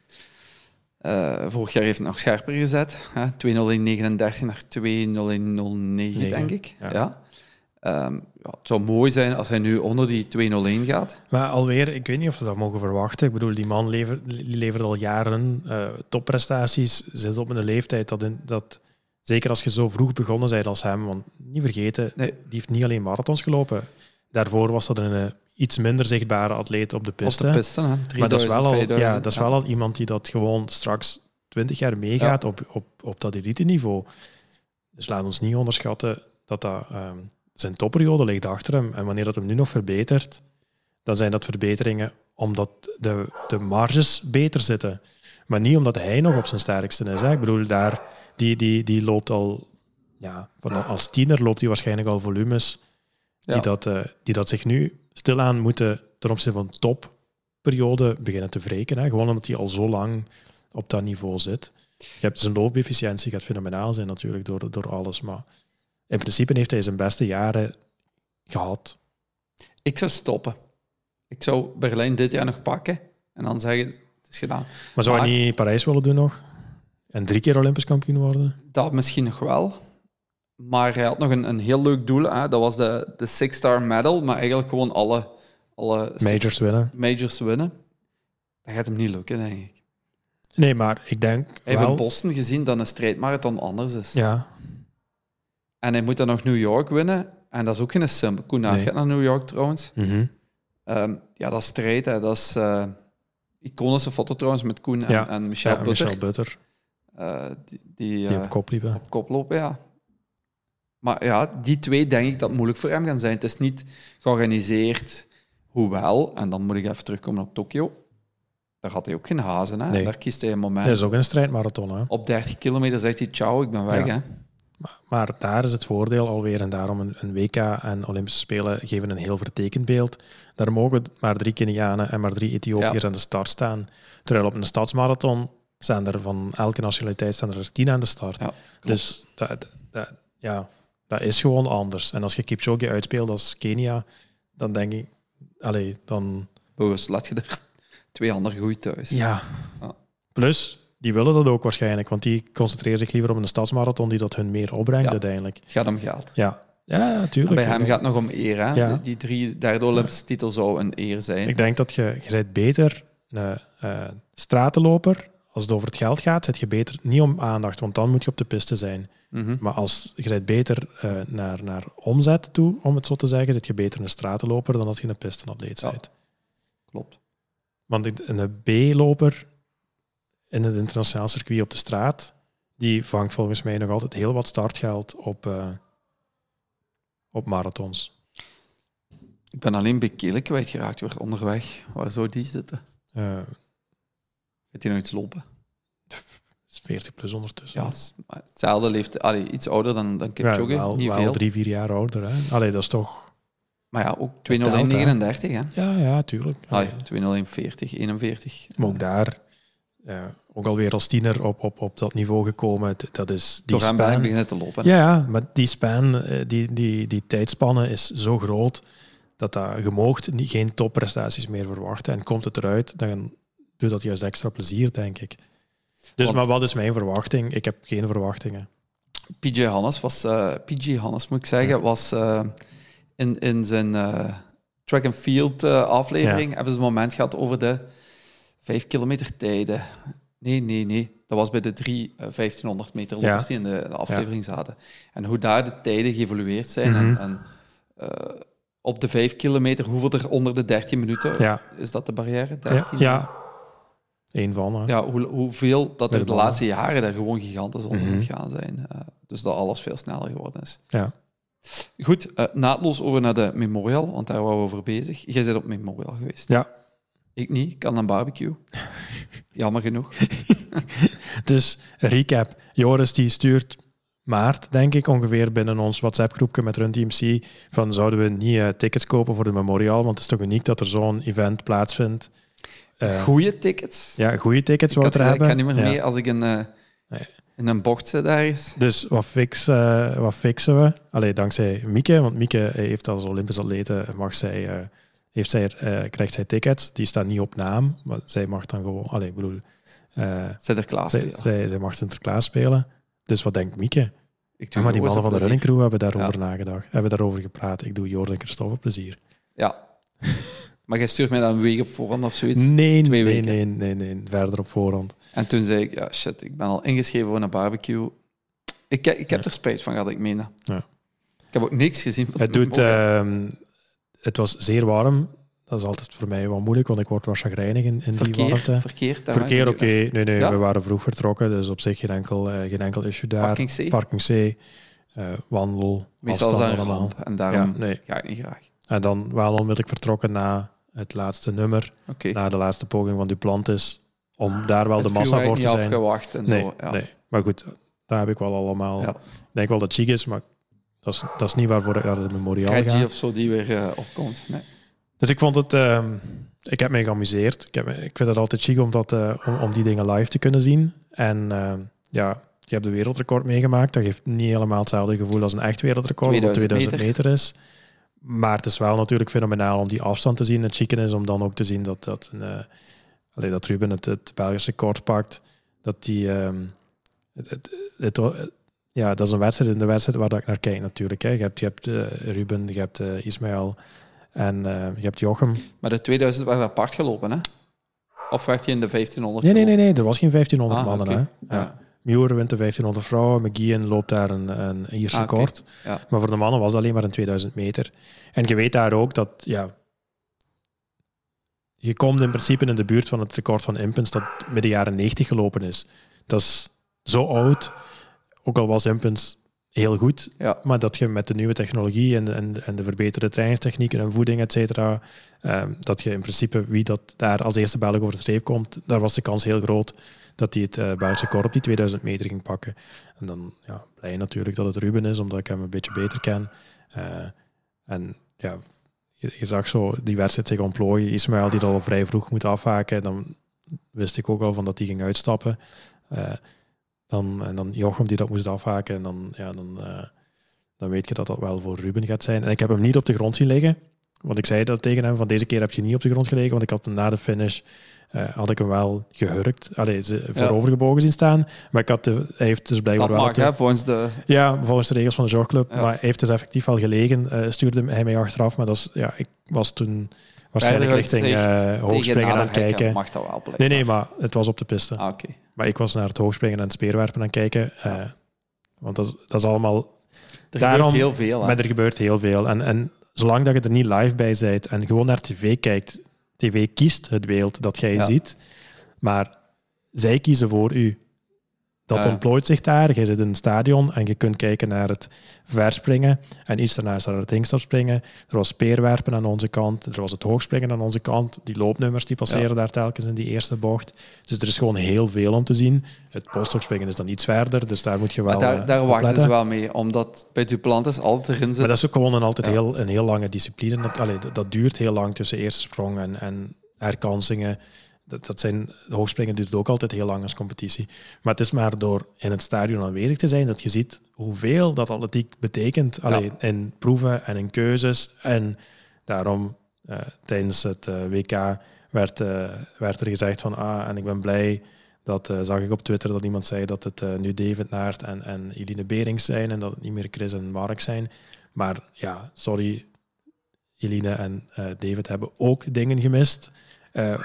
Uh, vorig jaar heeft het nog scherper gezet. Hè? twee nul een negenendertig naar twee nul een nul negen, denk ik. Ja. Ja. Um, ja, het zou mooi zijn als hij nu onder die twee nul een gaat. Maar alweer, ik weet niet of we dat mogen verwachten. Ik bedoel, die man levert, levert al jaren uh, topprestaties. Zit op een leeftijd dat, in, dat... Zeker als je zo vroeg begonnen bent als hem. Want niet vergeten, nee. die heeft niet alleen marathons gelopen. Daarvoor was dat een uh, iets minder zichtbare atleet op de piste. Op de piste, hè. Maar dat is wel al, vijfduizend, ja, dat is wel al iemand die dat gewoon straks twintig jaar meegaat ja. op, op, op dat elite-niveau. Dus laat ons niet onderschatten dat dat... Um, zijn topperiode ligt achter hem. En wanneer dat hem nu nog verbetert, dan zijn dat verbeteringen omdat de, de marges beter zitten. Maar niet omdat hij nog op zijn sterkste is. Hè. Ik bedoel, daar, die, die, die loopt al... Ja, van, als tiener loopt hij waarschijnlijk al volumes die, ja. dat, uh, die dat zich nu stilaan moeten ten opzichte van topperiode beginnen te wreken. Hè. Gewoon omdat hij al zo lang op dat niveau zit. Je hebt zijn loopefficiëntie gaat fenomenaal zijn natuurlijk door, door alles, maar... In principe heeft hij zijn beste jaren gehad. Ik zou stoppen. Ik zou Berlijn dit jaar nog pakken en dan zeggen, het is gedaan. Maar zou maar, hij niet Parijs willen doen nog? En drie keer Olympisch kampioen worden? Dat misschien nog wel. Maar hij had nog een, een heel leuk doel. Hè? Dat was de, de Six-Star Medal, maar eigenlijk gewoon alle, alle majors winnen. Majors winnen. Dat gaat hem niet lukken, denk ik. Nee, maar ik denk Hij heeft wel... in Boston gezien dat een strijdmarathon anders is. Ja. En hij moet dan nog New York winnen. En dat is ook geen simpel. Koen Naert nee. gaat naar New York trouwens. Mm-hmm. Um, ja, dat is strijd. Hè. Dat is uh, iconische foto trouwens met Koen en, ja. en Michel ja, Butter. Michel Butter. Uh, die, die, uh, die op kop liepen. Op kop lopen, ja. Maar ja, die twee denk ik dat het moeilijk voor hem gaan zijn. Het is niet georganiseerd, hoewel. En dan moet ik even terugkomen op Tokio. Daar had hij ook geen hazen. Hè. Nee. Daar kiest hij een moment. Dat is ook een strijdmarathon. Hè. Op dertig kilometer zegt hij, ciao, ik ben weg. Ja. Hè. Maar, maar daar is het voordeel alweer, en daarom een, een W K en Olympische Spelen geven een heel vertekend beeld. Daar mogen maar drie Kenianen en maar drie Ethiopiërs ja. aan de start staan. Terwijl op een stadsmarathon zijn er van elke nationaliteit staan er tien aan de start. Ja, dus dat, dat, ja, dat is gewoon anders. En als je Kipchoge uitspeelt als Kenia, dan denk ik... Allee, dan... Bewust, laat je er twee andere goed thuis. Ja. ja. Plus... Die willen dat ook waarschijnlijk, want die concentreren zich liever op een stadsmarathon die dat hun meer opbrengt ja, uiteindelijk. Het gaat om geld. Ja, ja natuurlijk. Bij hem gaat het nog om eer. Hè? Ja. Die drie derde Olympische ja. titel zou een eer zijn. Ik denk dat je, je bent beter een uh, stratenloper. Als het over het geld gaat, zit je beter niet om aandacht, want dan moet je op de piste zijn. Mm-hmm. Maar als je bent beter uh, naar, naar omzet toe, om het zo te zeggen, zit je beter een stratenloper dan dat je een pistenatleet ja. bent. Klopt. Want een B-loper... in het internationaal circuit op de straat, die vangt volgens mij nog altijd heel wat startgeld op, uh, op marathons. Ik ben alleen Bekele kwijtgeraakt weer onderweg. Waar zou die zitten? Uh, Gaat hij nog iets lopen? veertig plus ondertussen. Ja, hetzelfde leeft, allee, iets ouder dan, dan Kipchoge. Ja, wel, niet wel veel. drie, vier jaar ouder. Hè? Allee, dat is toch... Maar ja, ook twee nul een negenendertig. Hè? Ja, ja, tuurlijk. twee nul een veertig, eenenveertig. Maar ook daar... Ja, ook alweer als tiener op, op, op dat niveau gekomen. Dat is die Door hem ben ik beginnen te lopen. Ja, ja, maar die span, die, die, die tijdspanne is zo groot dat, dat je moogt niet, geen topprestaties meer verwachten. En komt het eruit, dan doet dat juist extra plezier, denk ik. Dus, Want, maar wat is mijn verwachting? Ik heb geen verwachtingen. P J Hannes was... Uh, P J Hannes, moet ik zeggen, ja. was uh, in, in zijn uh, track and field uh, aflevering ja. hebben ze een moment gehad over de vijf kilometer tijden. Nee, nee, nee. Dat was bij de drie uh, vijftienhonderd meter lopers ja. die in de, de aflevering ja. zaten. En hoe daar de tijden geëvolueerd zijn. Mm-hmm. En, en uh, op de vijf kilometer, hoeveel er onder de dertien minuten... Ja. Is dat de barrière? dertien? Ja. ja. Eén van. Hè. Ja, hoe, hoeveel dat er de, de laatste jaren daar gewoon gigantisch onder mm-hmm. gaan zijn. Uh, dus dat alles veel sneller geworden is. Ja. Goed, uh, naadloos over naar de Memorial, want daar waren we over bezig. Jij bent op Memorial geweest. Ja. Ik niet, ik kan een barbecue. Jammer genoeg. Dus, recap. Joris die stuurt maart, denk ik, ongeveer binnen ons WhatsApp-groepje met Run Team C, van zouden we niet uh, tickets kopen voor de Memorial, want het is toch uniek dat er zo'n event plaatsvindt. Uh, goeie tickets. Ja, goede tickets wou er hebben. Ik ga niet meer ja. mee als ik in, uh, nee. in een bocht zit ergens. Dus wat, fix, uh, wat fixen we? Allee, dankzij Mieke, want Mieke heeft als Olympisch atlete, mag zij, uh, heeft zij, uh, krijgt zij tickets. Die staan niet op naam, maar zij mag dan gewoon... Allee, ik bedoel... Uh, Sinterklaas zij, spelen. Zij, zij mag Sinterklaas spelen. Dus wat denkt Mieke? Ik Ja, maar die mannen van de running crew hebben daarover ja. nagedacht. Hebben daarover gepraat. Ik doe Jordan en Christophe plezier. Ja. Maar jij stuurt mij dan een week op voorhand of zoiets? Nee, Twee nee, weken. nee, nee, nee, verder op voorhand. En toen zei ik, ja shit, ik ben al ingeschreven voor een barbecue. Ik, ik heb ja. er spijt van gehad, ik meen. Ja. Ik heb ook niks gezien van het doet, uh, Het was zeer warm. Dat is altijd voor mij wel moeilijk, want ik word wel chagrijnig in, in verkeer, die warmte. Verkeer, Verkeer, oké. Okay. Nee, nee, ja? we waren vroeg vertrokken, dus op zich geen enkel, uh, geen enkel issue daar. Parking C? Parking C, uh, wandel, meestal afstand is dat allemaal. Ramp, en daarom ja, nee. ga ik niet graag. En dan wel onmiddellijk vertrokken na het laatste nummer, okay. na de laatste poging van Duplantis, om daar wel het de massa voor te zijn. Afgewacht en nee, zo, ja. nee, maar goed, daar heb ik wel allemaal... Ja. Ik denk wel dat chic is, maar dat is, dat is niet waarvoor ik naar de Memorial Reggie ga. of zo die weer uh, opkomt. Nee. Dus ik vond het... Uh, ik heb mij geamuseerd. Ik, heb, ik vind het altijd chic om, dat, uh, om, om die dingen live te kunnen zien. En uh, ja, je hebt de wereldrecord meegemaakt. Dat geeft niet helemaal hetzelfde gevoel als een echt wereldrecord, tweeduizend wat tweeduizend meter. meter is. Maar het is wel natuurlijk fenomenaal om die afstand te zien. Het chique is om dan ook te zien dat, dat, uh, allee, dat Ruben het, het Belgische record pakt. Dat die... Um, het, het, het, het, ja, dat is een wedstrijd in de wedstrijd waar ik naar kijk natuurlijk. Hè. Je hebt, je hebt uh, Ruben, je hebt uh, Ismaël en uh, je hebt Jochem. Maar de tweeduizend waren apart gelopen, hè? Of werd je in de vijftienhonderd? Nee, nee, nee, nee, er was geen vijftienhonderd ah, mannen. Okay. Hè. Ja. Ja. Muir wint de vijftienhonderd vrouwen, McGeehan loopt daar een, een Iers record. Ah, okay. Ja. Maar voor de mannen was het alleen maar een tweeduizend meter. En je weet daar ook dat... Ja, je komt in principe in de buurt van het record van Impens dat midden jaren negentig gelopen is. Dat is zo oud, ook al was Impens heel goed, ja. maar dat je met de nieuwe technologie en, en, en de verbeterde trainingstechnieken en voeding, et cetera, um, dat je in principe wie dat daar als eerste Belg over de streep komt, daar was de kans heel groot dat hij het uh, Belgische record op die tweeduizend meter ging pakken. En dan ja, blij natuurlijk dat het Ruben is, omdat ik hem een beetje beter ken. Uh, en ja, je, je zag zo die wedstrijd zich ontplooien. Ismaël die dat al vrij vroeg moet afhaken, dan wist ik ook al van dat hij ging uitstappen. Uh, Dan, en dan Jochem die dat moest afhaken. En dan, ja, dan, uh, dan weet je dat dat wel voor Ruben gaat zijn. En ik heb hem niet op de grond zien liggen. Want ik zei dat tegen hem, van deze keer heb je niet op de grond gelegen. Want ik had hem na de finish, uh, had ik hem wel gehurkt. Allee, ze voorovergebogen zien staan. Maar ik had de, hij heeft dus blijkbaar dat wel... mag, de, hè, volgens de... Ja, volgens de regels van de zorgclub. Ja. Maar hij heeft dus effectief wel gelegen. Uh, stuurde hij mij achteraf. Maar dat is, ja, ik was toen... waarschijnlijk richting uh, hoogspringen aan het kijken. Mag dat wel nee, nee, maar het was op de piste. Ah, okay. Maar ik was naar het hoogspringen en het speerwerpen aan het kijken. Uh, want dat is, dat is allemaal... Er daarom, gebeurt heel veel. Hè? Maar er gebeurt heel veel. En, en zolang dat je er niet live bij bent en gewoon naar tv kijkt, tv kiest het beeld dat jij ja. ziet, maar zij kiezen voor u. Dat ja, ja. ontplooit zich daar. Je zit in een stadion en je kunt kijken naar het verspringen. En iets daarna is er het ingstapspringen. Er was speerwerpen aan onze kant. Er was het hoogspringen aan onze kant. Die loopnummers die passeren ja. daar telkens in die eerste bocht. Dus er is gewoon heel veel om te zien. Het polsstokspringen is dan iets verder, dus daar moet je wel maar daar, daar uh, wachten ze wel mee, omdat bij Duplantis altijd erin zit. Maar dat is ook gewoon een, altijd ja. heel, een heel lange discipline. Dat, allee, dat, dat duurt heel lang tussen eerste sprong en, en herkansingen. Dat, dat zijn, hoogspringen duurt ook altijd heel lang als competitie. Maar het is maar door in het stadion aanwezig te zijn dat je ziet hoeveel dat atletiek betekent. Ja. Allee, in proeven en in keuzes. En daarom uh, tijdens het uh, W K werd, uh, werd er gezegd van ah, en ik ben blij dat uh, zag ik op Twitter dat iemand zei dat het uh, nu David Naert en, en Eline Berings zijn en dat het niet meer Chris en Mark zijn. Maar ja, sorry, Eline en uh, David hebben ook dingen gemist. Uh,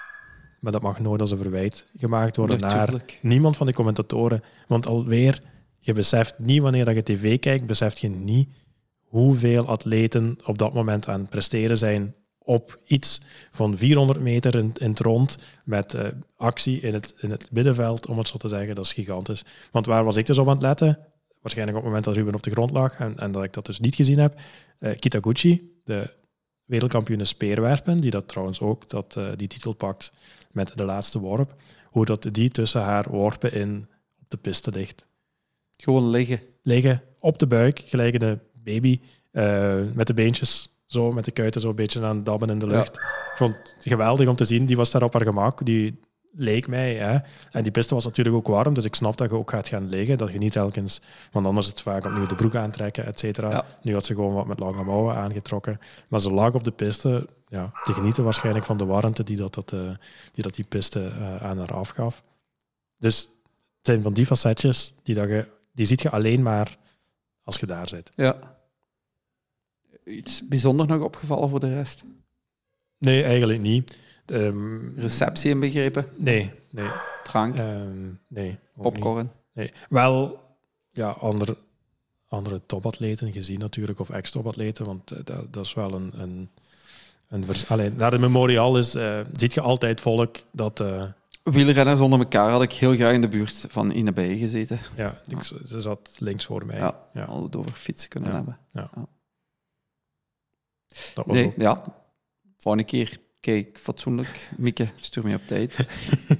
Maar dat mag nooit als een verwijt gemaakt worden Natuurlijk. naar niemand van de commentatoren. Want alweer, je beseft niet wanneer dat je tv kijkt, beseft je niet hoeveel atleten op dat moment aan het presteren zijn op iets van vierhonderd meter in, in het rond met uh, actie in het, in het middenveld, om het zo te zeggen. Dat is gigantisch. Want waar was ik dus op aan het letten? waarschijnlijk op het moment dat Ruben op de grond lag en, en dat ik dat dus niet gezien heb. Uh, Kitaguchi, de wereldkampioene speerwerpen, die dat trouwens ook dat, uh, die titel pakt met de laatste worp, hoe dat die tussen haar worpen in op de piste ligt. Gewoon liggen. Liggen op de buik, gelijk een baby, uh, met de beentjes zo, met de kuiten zo een beetje aan het dabben in de lucht. Ja. Ik vond het geweldig om te zien. Die was daar op haar gemak. Die leek mij. Hè. En die piste was natuurlijk ook warm, dus ik snap dat je ook gaat gaan liggen. Dat je niet telkens... Want anders is het vaak opnieuw de broek aantrekken, et cetera. Ja. Nu had ze gewoon wat met lange mouwen aangetrokken. Maar ze lag op de piste, ja, te genieten waarschijnlijk van de warmte die dat, dat, uh, die, dat die piste uh, aan haar afgaf. Dus het zijn van die facetjes die, dat je, die ziet je alleen maar als je daar zit. Ja. Iets bijzonder nog opgevallen voor de rest? Nee, eigenlijk niet. Um, Receptie inbegrepen? Nee, nee. Drank? Um, nee. Popcorn? Nee. Wel, ja, andere, andere topatleten gezien natuurlijk, of ex-topatleten, want uh, dat, dat is wel een... een, een vers- Allee, naar de Memorial is, uh, ziet je altijd volk dat... Uh, Wielrenners onder elkaar had ik heel graag in de buurt van Ine Bijen gezeten. Ja, ik, ze zat links voor mij. Ja, ja. Al het over fietsen kunnen ja. hebben. Ja. Ja. Dat was nee, ook. ja. Volgende keer kijk fatsoenlijk. Mieke, stuur me op tijd.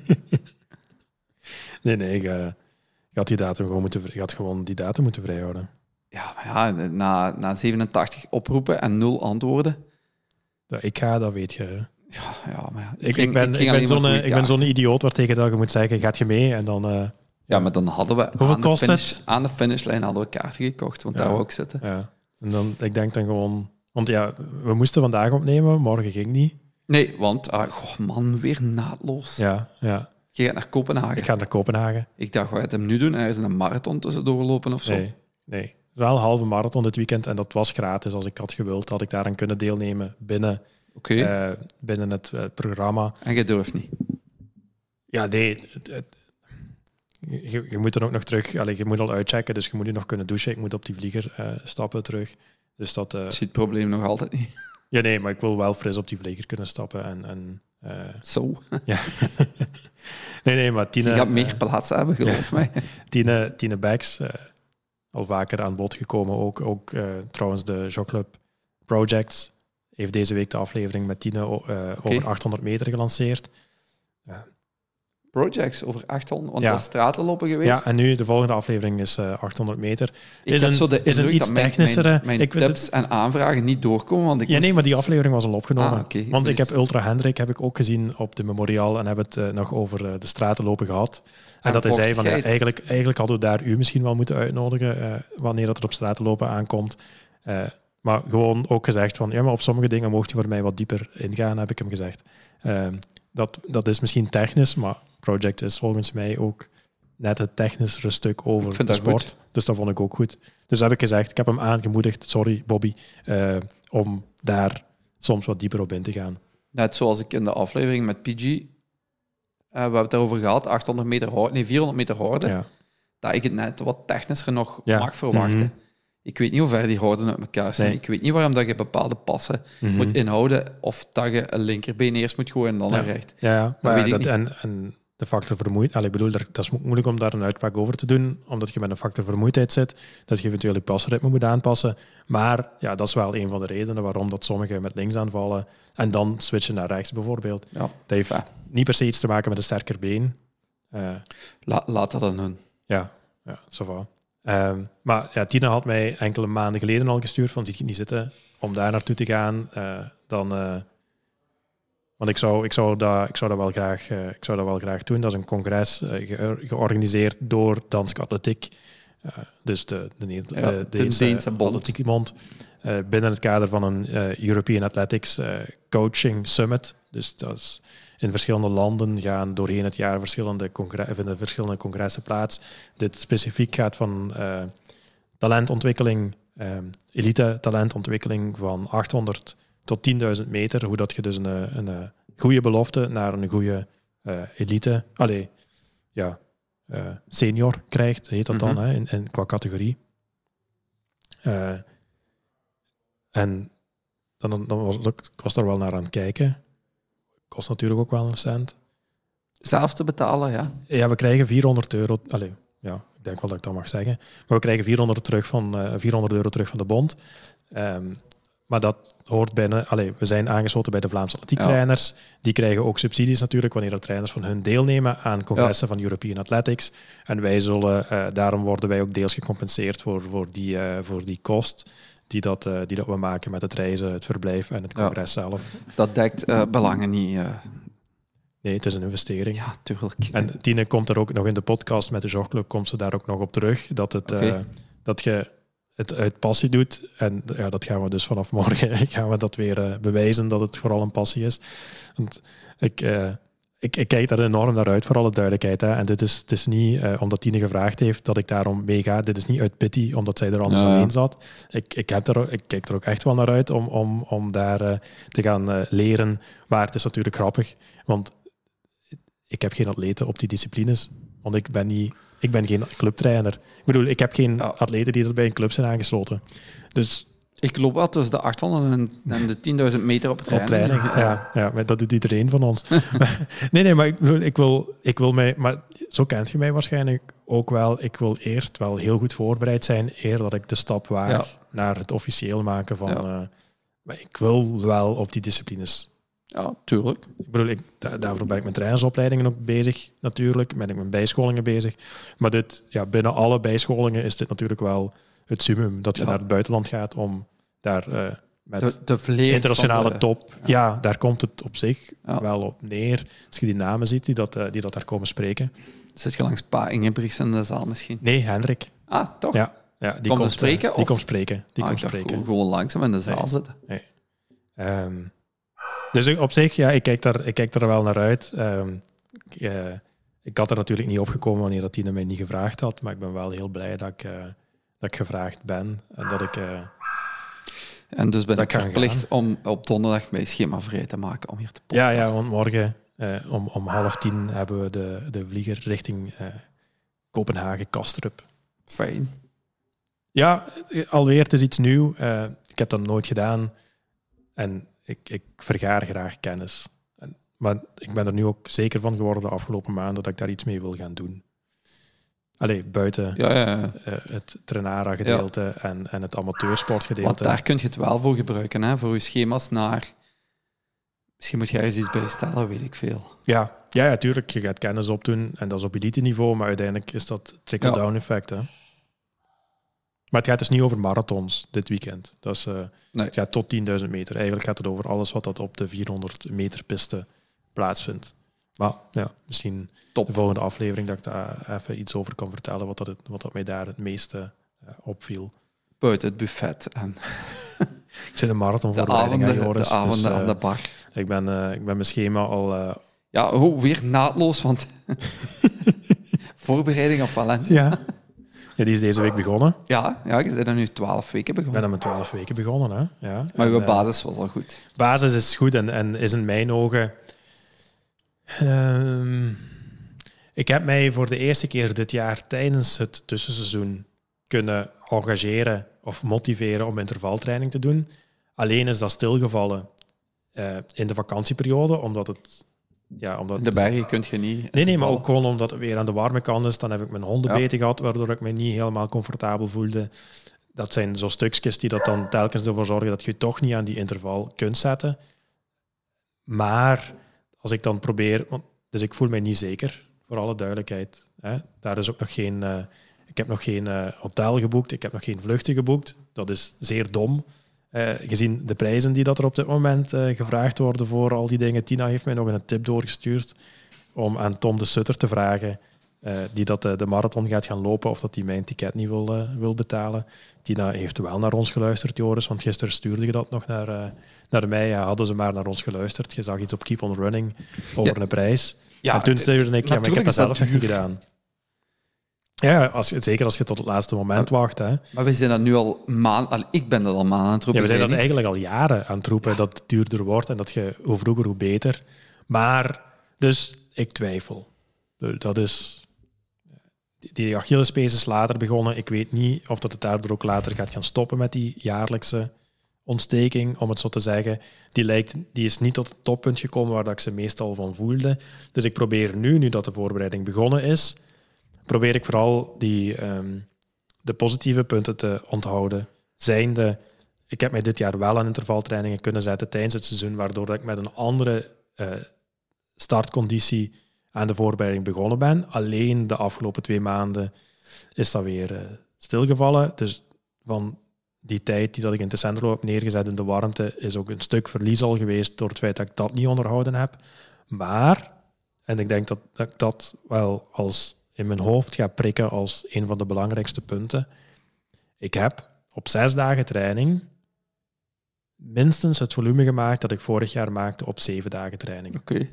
nee, nee, ik, uh, ik had die datum gewoon moeten, ik had gewoon die datum moeten vrijhouden. Ja, maar ja, na, na zevenentachtig oproepen en nul antwoorden. Dat ik ga, dat weet je. Ja, ja, maar ja. Ik, ik, ging, ik ben, ik ben zo'n ik ben zo'n idioot waar tegen dat je moet zeggen, gaat je mee? En dan... Uh, ja, maar dan hadden we Hoeveel aan, kost de finish, het? aan de finishlijn hadden we kaarten gekocht, want ja, daar wou ik zitten. Ja. En dan, ik denk dan gewoon... Want ja, we moesten vandaag opnemen, morgen ging niet. Nee, want, uh, goh, man, weer naadloos. Ja, ja. Je gaat naar Kopenhagen. Ik ga naar Kopenhagen. Ik dacht, wat gaat hem nu doen? Er is een marathon tussendoor lopen of zo. Nee, nee. Het is wel een halve marathon dit weekend en dat was gratis. Als ik had gewild, had ik daaraan kunnen deelnemen binnen, okay. uh, binnen het uh, programma. En je durft niet? Ja, nee. Het, het, je, je moet er ook nog terug... Allez, je moet al uitchecken, dus je moet nu nog kunnen douchen. Ik moet op die vlieger uh, stappen terug. Dus dat... Uh, ik zie het probleem nog altijd niet. Ja, nee, maar ik wil wel fris op die vlieger kunnen stappen. En, en, uh, Zo? Ja. nee, nee, maar Tine... Je gaat meer uh, plaats hebben, geloof mij. Tine, Tine Becks, uh, al vaker aan bod gekomen. Ook, ook uh, trouwens de Jogclub Projects heeft deze week de aflevering met Tine uh, okay. over achthonderd meter gelanceerd. Uh, Projects over achthonderd, want ja. dat is stratenlopen geweest. Ja, en nu de volgende aflevering is uh, achthonderd meter. Ik is heb een, zo de is een iets mijn, technischere... Mijn, mijn ik tips het, en aanvragen niet doorkomen. Want ik ja, nee, maar die aflevering was al opgenomen. Ah, okay. Want dus... ik heb Ultra Hendrik heb ik ook gezien op de Memorial en heb het uh, nog over uh, de stratenlopen gehad. En, en dat hij zei van, ja, eigenlijk, eigenlijk hadden we daar u misschien wel moeten uitnodigen uh, wanneer dat er op stratenlopen aankomt. Uh, maar gewoon ook gezegd van, ja, maar op sommige dingen mocht je voor mij wat dieper ingaan, heb ik hem gezegd. Uh, dat, dat is misschien technisch, maar Project is volgens mij ook net het technischere stuk over de sport. Goed. Dus dat vond ik ook goed. Dus heb ik gezegd, ik heb hem aangemoedigd, sorry Bobby, uh, om daar soms wat dieper op in te gaan. Net zoals ik in de aflevering met P G, uh, we hebben het daarover gehad, achthonderd meter horde, nee, vierhonderd meter horde, ja. Dat ik het net wat technischer nog ja. mag verwachten. Mm-hmm. Ik weet niet hoe ver die horden uit elkaar zijn. Nee. Ik weet niet waarom dat je bepaalde passen mm-hmm. moet inhouden of dat je een linkerbeen eerst moet gooien en dan ja. een recht. Ja, ja. maar ja, dat, en, en de factor vermoeidheid... Ik bedoel, dat is moeilijk om daar een uitspraak over te doen, omdat je met een factor vermoeidheid zit, dat je eventueel je pasritme moet aanpassen. Maar ja, dat is wel een van de redenen waarom dat sommigen met links aanvallen en dan switchen naar rechts bijvoorbeeld. Ja. Dat heeft ja. niet per se iets te maken met een sterker been. Uh, La, laat dat dan hun. Ja, ja, ça va. Um, maar ja, Tina had mij enkele maanden geleden al gestuurd van, zie je niet zitten om daar naartoe te gaan. Uh, dan, uh, want ik zou, ik, zou dat, ik, zou dat wel graag, uh, ik zou dat wel graag doen. Dat is een congres uh, ge- georganiseerd door Dansk Atletiek. Uh, dus de, de, de, ja, de, de Deense, Deense Atletiekbond. Uh, binnen het kader van een uh, European Athletics uh, Coaching Summit. Dus dat is in verschillende landen gaan doorheen het jaar verschillende, congre- vinden verschillende congressen plaats. Dit specifiek gaat van uh, talentontwikkeling, uh, elite talentontwikkeling van achthonderd tot tienduizend meter. Hoe dat je dus een, een, een goede belofte naar een goede uh, elite, allez, ja, uh, senior krijgt, heet dat dan, mm-hmm. hè, in, in, qua categorie. Uh, en dan, dan was ik was daar wel naar aan het kijken. Kost natuurlijk ook wel een cent. Zelf te betalen, ja. Ja, we krijgen vierhonderd euro. Allez, ja, ik denk wel dat ik dat mag zeggen. Maar we krijgen vierhonderd, terug van, uh, vierhonderd euro terug van de bond. Um, maar dat hoort binnen... Allez, we zijn aangesloten bij de Vlaamse atletiektrainers. Ja. Die krijgen ook subsidies natuurlijk wanneer de trainers van hun deelnemen aan congressen ja. van European Athletics. En wij zullen... Uh, daarom worden wij ook deels gecompenseerd voor, voor, die, uh, voor die kost die dat, uh, die dat we maken met het reizen, het verblijf en het congres ja. zelf. Dat dekt uh, belangen niet... Uh... Nee, het is een investering. Ja, tuurlijk. En Tine komt er ook nog in de podcast met de Jogclub, komt ze daar ook nog op terug, dat, het, okay. uh, dat je het uit passie doet. En ja, dat gaan we dus vanaf morgen gaan we dat weer uh, bewijzen, dat het vooral een passie is. Want ik, uh, ik, ik kijk daar enorm naar uit, voor alle duidelijkheid. Hè. En dit is, het is niet uh, omdat Tine gevraagd heeft dat ik daarom meega. Dit is niet uit pity, omdat zij er anders ja. alleen zat. Ik, ik, heb er, ik kijk er ook echt wel naar uit om, om, om daar uh, te gaan uh, leren. Maar het is natuurlijk grappig, want ik heb geen atleten op die disciplines, want ik ben, niet, ik ben geen clubtrainer. Ik bedoel, ik heb geen ja. atleten die er bij een club zijn aangesloten. Dus... Ik loop wel tussen de achthonderd en de tienduizend meter op training. Op training, ja. ja maar dat doet iedereen van ons. nee, nee, maar ik wil, ik, wil, ik wil mij... Maar zo kent je mij waarschijnlijk ook wel. Ik wil eerst wel heel goed voorbereid zijn, eer dat ik de stap waag ja. naar het officieel maken van... Ja. Uh, maar ik wil wel op die disciplines... Ja, tuurlijk. Ik bedoel, ik, da- daarvoor ben ik met trainersopleidingen ook bezig, natuurlijk. Ben ik met bijscholingen bezig. Maar dit, ja, binnen alle bijscholingen is dit natuurlijk wel het summum. Dat je ja. naar het buitenland gaat om daar uh, met de, de internationale de, top... Ja. ja, daar komt het op zich ja. wel op neer. Als je die namen ziet die dat, uh, die dat daar komen spreken. Zit je langs Pa Ingebrigtsen in de zaal misschien? Nee, Hendrik. Ah, toch? Ja, ja die komt komt spreken? Uh, die komt spreken. Die ah, komt ik spreken. Gewoon langzaam in de zaal nee. zitten. Nee. Um, Dus op zich, ja, ik kijk daar, ik kijk daar wel naar uit. Um, ik, uh, ik had er natuurlijk niet opgekomen wanneer dat Tine mij niet gevraagd had, maar ik ben wel heel blij dat ik, uh, dat ik gevraagd ben. En dat ik... Uh, en dus ben ik verplicht gaan. om op donderdag mijn schema vrij te maken om hier te podcasten. Ja, ja, want morgen uh, om, om half tien hebben we de, de vlieger richting uh, Kopenhagen-Kastrup. Fijn. Ja, alweer, het is iets nieuw. Uh, ik heb dat nooit gedaan. En Ik, ik vergaar graag kennis. En, maar ik ben er nu ook zeker van geworden de afgelopen maanden dat ik daar iets mee wil gaan doen. Allee, buiten ja, ja, ja. Uh, het Trenara-gedeelte ja. en, en het amateursportgedeelte. Want daar kun je het wel voor gebruiken, hè? Voor je schema's naar... Misschien moet je ergens iets bijstellen, weet ik veel. Ja, ja, ja, tuurlijk. Je gaat kennis opdoen en dat is op elite-niveau, maar uiteindelijk is dat trickle-down ja. effect. Hè? Maar het gaat dus niet over marathons dit weekend. Dat is, uh, nee. Het gaat tot tienduizend meter. Eigenlijk gaat het over alles wat dat op de vierhonderd meter piste plaatsvindt. Maar ja, misschien Top. de volgende aflevering dat ik daar even iets over kan vertellen, wat dat, het, wat dat mij daar het meeste uh, opviel. Buiten het buffet. En ik zit een marathon voor de avonden, Joris, de avonden dus, uh, aan de bar. Ik ben, uh, ik ben mijn schema al... Uh... Ja, oh, weer naadloos, want voorbereiding op Valencia. Ja. Ja, die is deze week begonnen. Ja, ja je bent er nu twaalf weken begonnen. Ik ben er met twaalf weken begonnen. Hè. Ja. Maar uw basis was al goed. Basis is goed en, en is in mijn ogen... Uh, ik heb mij voor de eerste keer dit jaar tijdens het tussenseizoen kunnen engageren of motiveren om intervaltraining te doen. Alleen is dat stilgevallen uh, in de vakantieperiode, omdat het... Ja, omdat de bergen kun je niet... Nee, nee, maar ook gewoon omdat het weer aan de warme kant is. Dan heb ik mijn hondenbeten ja. gehad, waardoor ik me niet helemaal comfortabel voelde. Dat zijn zo stukjes die dat dan telkens ervoor zorgen dat je toch niet aan die interval kunt zetten. Maar als ik dan probeer... Dus ik voel mij niet zeker, voor alle duidelijkheid. Hè. Daar is ook nog geen... Uh, ik heb nog geen uh, hotel geboekt, ik heb nog geen vluchten geboekt. Dat is zeer dom. Uh, gezien de prijzen die dat er op dit moment uh, gevraagd worden voor al die dingen. Tina heeft mij nog een tip doorgestuurd om aan Tom de Sutter te vragen, uh, die dat uh, de marathon gaat gaan lopen, of dat hij mijn ticket niet wil, uh, wil betalen. Tina heeft wel naar ons geluisterd, Joris, want gisteren stuurde je dat nog naar, uh, naar mij. Ja, hadden ze maar naar ons geluisterd. Je zag iets op Keep on Running over ja. een prijs. Ja, en toen stuurde ik, ja, maar ik heb dat zelf nog niet gedaan. Ja, als, zeker als je tot het laatste moment maar, wacht. Hè. Maar we zijn dat nu al maanden... Ik ben dat al maanden aan het roepen. Ja, we zijn dat eigenlijk al jaren aan het roepen, dat het duurder wordt en dat je hoe vroeger hoe beter. Maar, dus ik twijfel. Dat is... Die Achillespees is later begonnen. Ik weet niet of dat het daardoor ook later gaat gaan stoppen met die jaarlijkse ontsteking, om het zo te zeggen. Die, lijkt, die is niet tot het toppunt gekomen waar dat ik ze meestal van voelde. Dus ik probeer nu, nu dat de voorbereiding begonnen is... probeer ik vooral die, um, de positieve punten te onthouden. Zijnde, ik heb mij dit jaar wel aan intervaltrainingen kunnen zetten tijdens het seizoen, waardoor ik met een andere uh, startconditie aan de voorbereiding begonnen ben. Alleen de afgelopen twee maanden is dat weer uh, stilgevallen. Dus van die tijd die dat ik in de Centro heb neergezet in de warmte, is ook een stuk verlies al geweest door het feit dat ik dat niet onderhouden heb. Maar, en ik denk dat, dat ik dat wel als in mijn hoofd ga prikken als een van de belangrijkste punten. Ik heb op zes dagen training minstens het volume gemaakt dat ik vorig jaar maakte op zeven dagen training. Oké. Okay.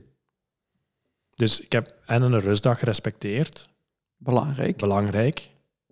Dus ik heb en een rustdag gerespecteerd. Belangrijk. Belangrijk.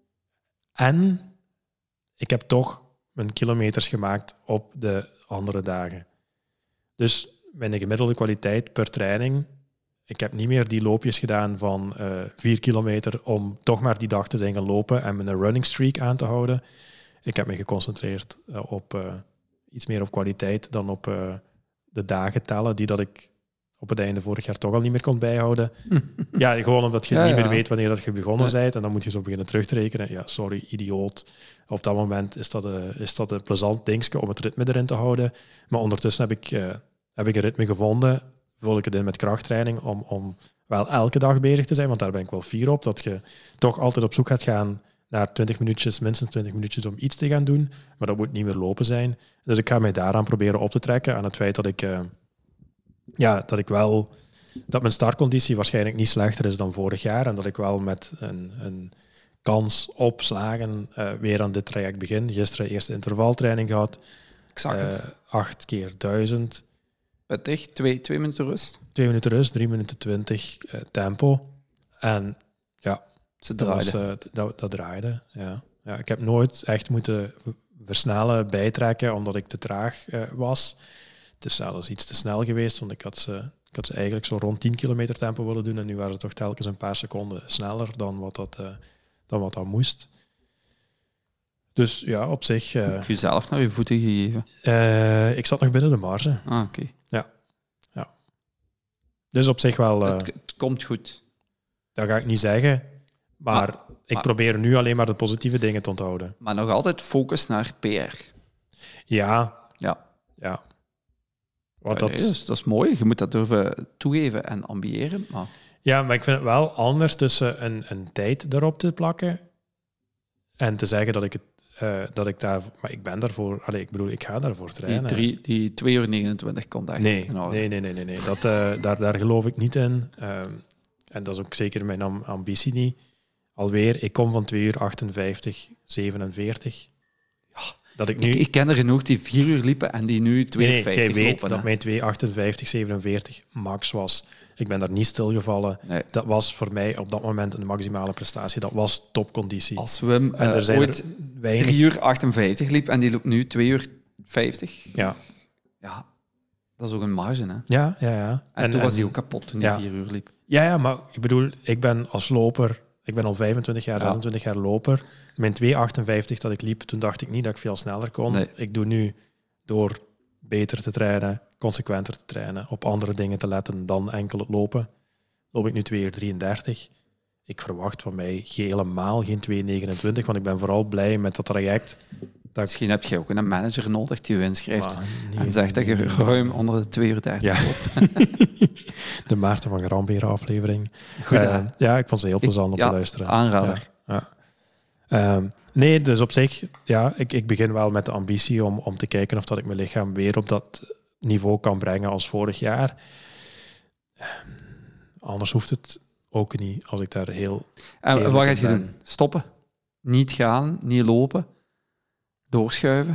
En ik heb toch mijn kilometers gemaakt op de andere dagen. Dus mijn gemiddelde kwaliteit per training, ik heb niet meer die loopjes gedaan van uh, vier kilometer om toch maar die dag te zijn gaan lopen en mijn running streak aan te houden. Ik heb me geconcentreerd uh, op uh, iets meer op kwaliteit dan op uh, de dagen tellen die dat ik op het einde vorig jaar toch al niet meer kon bijhouden. Ja, gewoon omdat je ja, niet ja. meer weet wanneer dat je begonnen ja. bent en dan moet je zo beginnen terugrekenen. Ja, sorry, idioot. Op dat moment is dat een, is dat een plezant dingetje om het ritme erin te houden. Maar ondertussen heb ik, uh, heb ik een ritme gevonden, vul ik het in met krachttraining, om, om wel elke dag bezig te zijn, want daar ben ik wel fier op, dat je toch altijd op zoek gaat gaan naar twintig minuutjes, minstens twintig minuutjes om iets te gaan doen, maar dat moet niet meer lopen zijn. Dus ik ga mij daaraan proberen op te trekken, aan het feit dat ik... Uh, Ja, dat ik wel dat mijn startconditie waarschijnlijk niet slechter is dan vorig jaar en dat ik wel met een, een kans op slagen uh, weer aan dit traject begin. Gisteren eerste intervaltraining gehad. Ik zag uh, het. Acht keer duizend. Pittig, twee, twee minuten rust. Twee minuten rust, drie minuten twintig uh, tempo. En ja, Ze draaide. Dat, was, uh, dat, dat draaide. Ja. Ja, ik heb nooit echt moeten versnellen, bijtrekken, omdat ik te traag uh, was. Het is zelfs iets te snel geweest, want ik had ze, ik had ze eigenlijk zo rond tien kilometer tempo willen doen en nu waren ze toch telkens een paar seconden sneller dan wat dat, uh, dan wat dat moest. Dus ja, op zich... Uh, heb je zelf naar je voeten gegeven? Uh, ik zat nog binnen de marge. Ah, oké. Okay. Ja. ja. Dus op zich wel... Uh, het, het komt goed. Dat ga ik niet zeggen, maar, maar ik maar, probeer nu alleen maar de positieve dingen te onthouden. Maar nog altijd focus naar P R. Ja. Ja. Ja. Wat dat... Nee, dus dat is mooi. Je moet dat durven toegeven en ambiëren. Maar... Ja, maar ik vind het wel anders tussen een, een tijd erop te plakken en te zeggen dat ik het uh, dat ik daar... Maar ik ben daarvoor... Allez, ik bedoel, ik ga daarvoor trainen. Die, drie, die twee uur negenentwintig komt echt nee, in orde. Nee, nee, nee. nee, nee. Dat, uh, daar, daar geloof ik niet in. Um, en dat is ook zeker mijn am- ambitie niet. Alweer, ik kom van twee uur achtenvijftig, zevenenveertig. Ja. Dat ik, nu... ik, ik ken er genoeg die vier uur liepen en die nu twee uur vijftig lopen. Jij weet lopen, dat hè? mijn twee uur achtenvijftig, zevenenveertig max was. Ik ben daar niet stilgevallen. Nee. Dat was voor mij op dat moment een maximale prestatie. Dat was topconditie. Als Wim uh, er zijn ooit weinig... drie uur achtenvijftig liep en die loopt nu twee uur vijftig. Ja. Ja, dat is ook een marge, hè? Ja, ja, ja. En, en toen en, was hij ook kapot toen hij ja. vier uur liep. Ja, ja, maar ik bedoel, ik ben als loper... Ik ben al vijfentwintig jaar, ja. zesentwintig jaar loper. Mijn twee uur achtenvijftig dat ik liep, toen dacht ik niet dat ik veel sneller kon. Nee. Ik doe nu, door beter te trainen, consequenter te trainen, op andere dingen te letten dan enkel het lopen, loop ik nu twee uur drieëndertig. Ik verwacht van mij helemaal geen twee uur negenentwintig, want ik ben vooral blij met dat traject. Dat Misschien heb je ook een manager nodig die je inschrijft nee, en zegt dat je ruim onder de twee uur dertig ja. loopt. De Maarten van Gramberen aflevering. Goed, uh, ja, ik vond ze heel plezant om ja, te luisteren. Aanrader. Ja, ja. Um, nee, dus op zich, ja, ik, ik begin wel met de ambitie om, om te kijken of dat ik mijn lichaam weer op dat niveau kan brengen als vorig jaar. Um, anders hoeft het ook niet, als ik daar heel... En wat ga je doen? Stoppen? Niet gaan, niet lopen? Doorschuiven?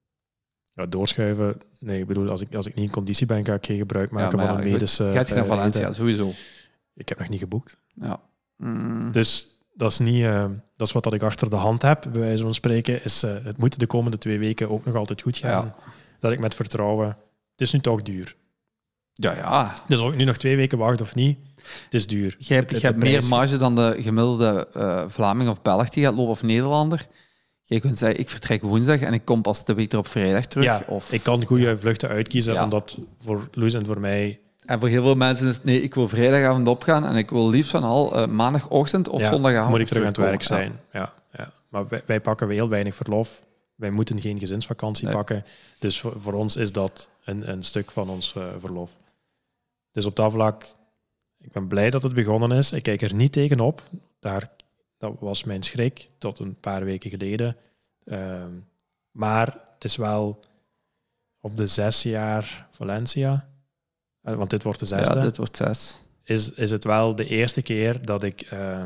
Ja, doorschuiven... Nee, ik bedoel, als ik, als ik niet in conditie ben, ga ik geen gebruik maken ja, van ja, een medische... Gaat je naar Valencia, uh, sowieso? Ik heb nog niet geboekt. Ja. Mm. Dus dat is niet... Uh, dat is wat dat ik achter de hand heb, bij wijze van spreken. Is, uh, het moet de komende twee weken ook nog altijd goed gaan. Ja. Dat ik met vertrouwen... Het is nu toch duur. Ja, ja. Dus of ik nu nog twee weken wacht of niet, het is duur. Je hebt, je hebt meer marge dan de gemiddelde uh, Vlaming of Belg die gaat lopen, of Nederlander. Je kunt zeggen, ik vertrek woensdag en ik kom pas de week erop vrijdag terug. Ja, of... ik kan goede vluchten uitkiezen, ja. omdat voor Loes en voor mij En voor heel veel mensen is het, nee, ik wil vrijdagavond opgaan en ik wil liefst van al uh, maandagochtend of ja, zondagavond moet ik terug aan het werk terugkomen. zijn. Ja. Ja, ja. Maar wij, wij pakken heel weinig verlof. Wij moeten geen gezinsvakantie nee. pakken. Dus voor, voor ons is dat een, een stuk van ons uh, verlof. Dus op dat vlak, ik ben blij dat het begonnen is. Ik kijk er niet tegenop. Daar, dat was mijn schrik tot een paar weken geleden. Uh, maar het is wel op de zes jaar Valencia, uh, want dit wordt de zesde. Ja, dit wordt zes. Is, is het wel de eerste keer dat ik uh,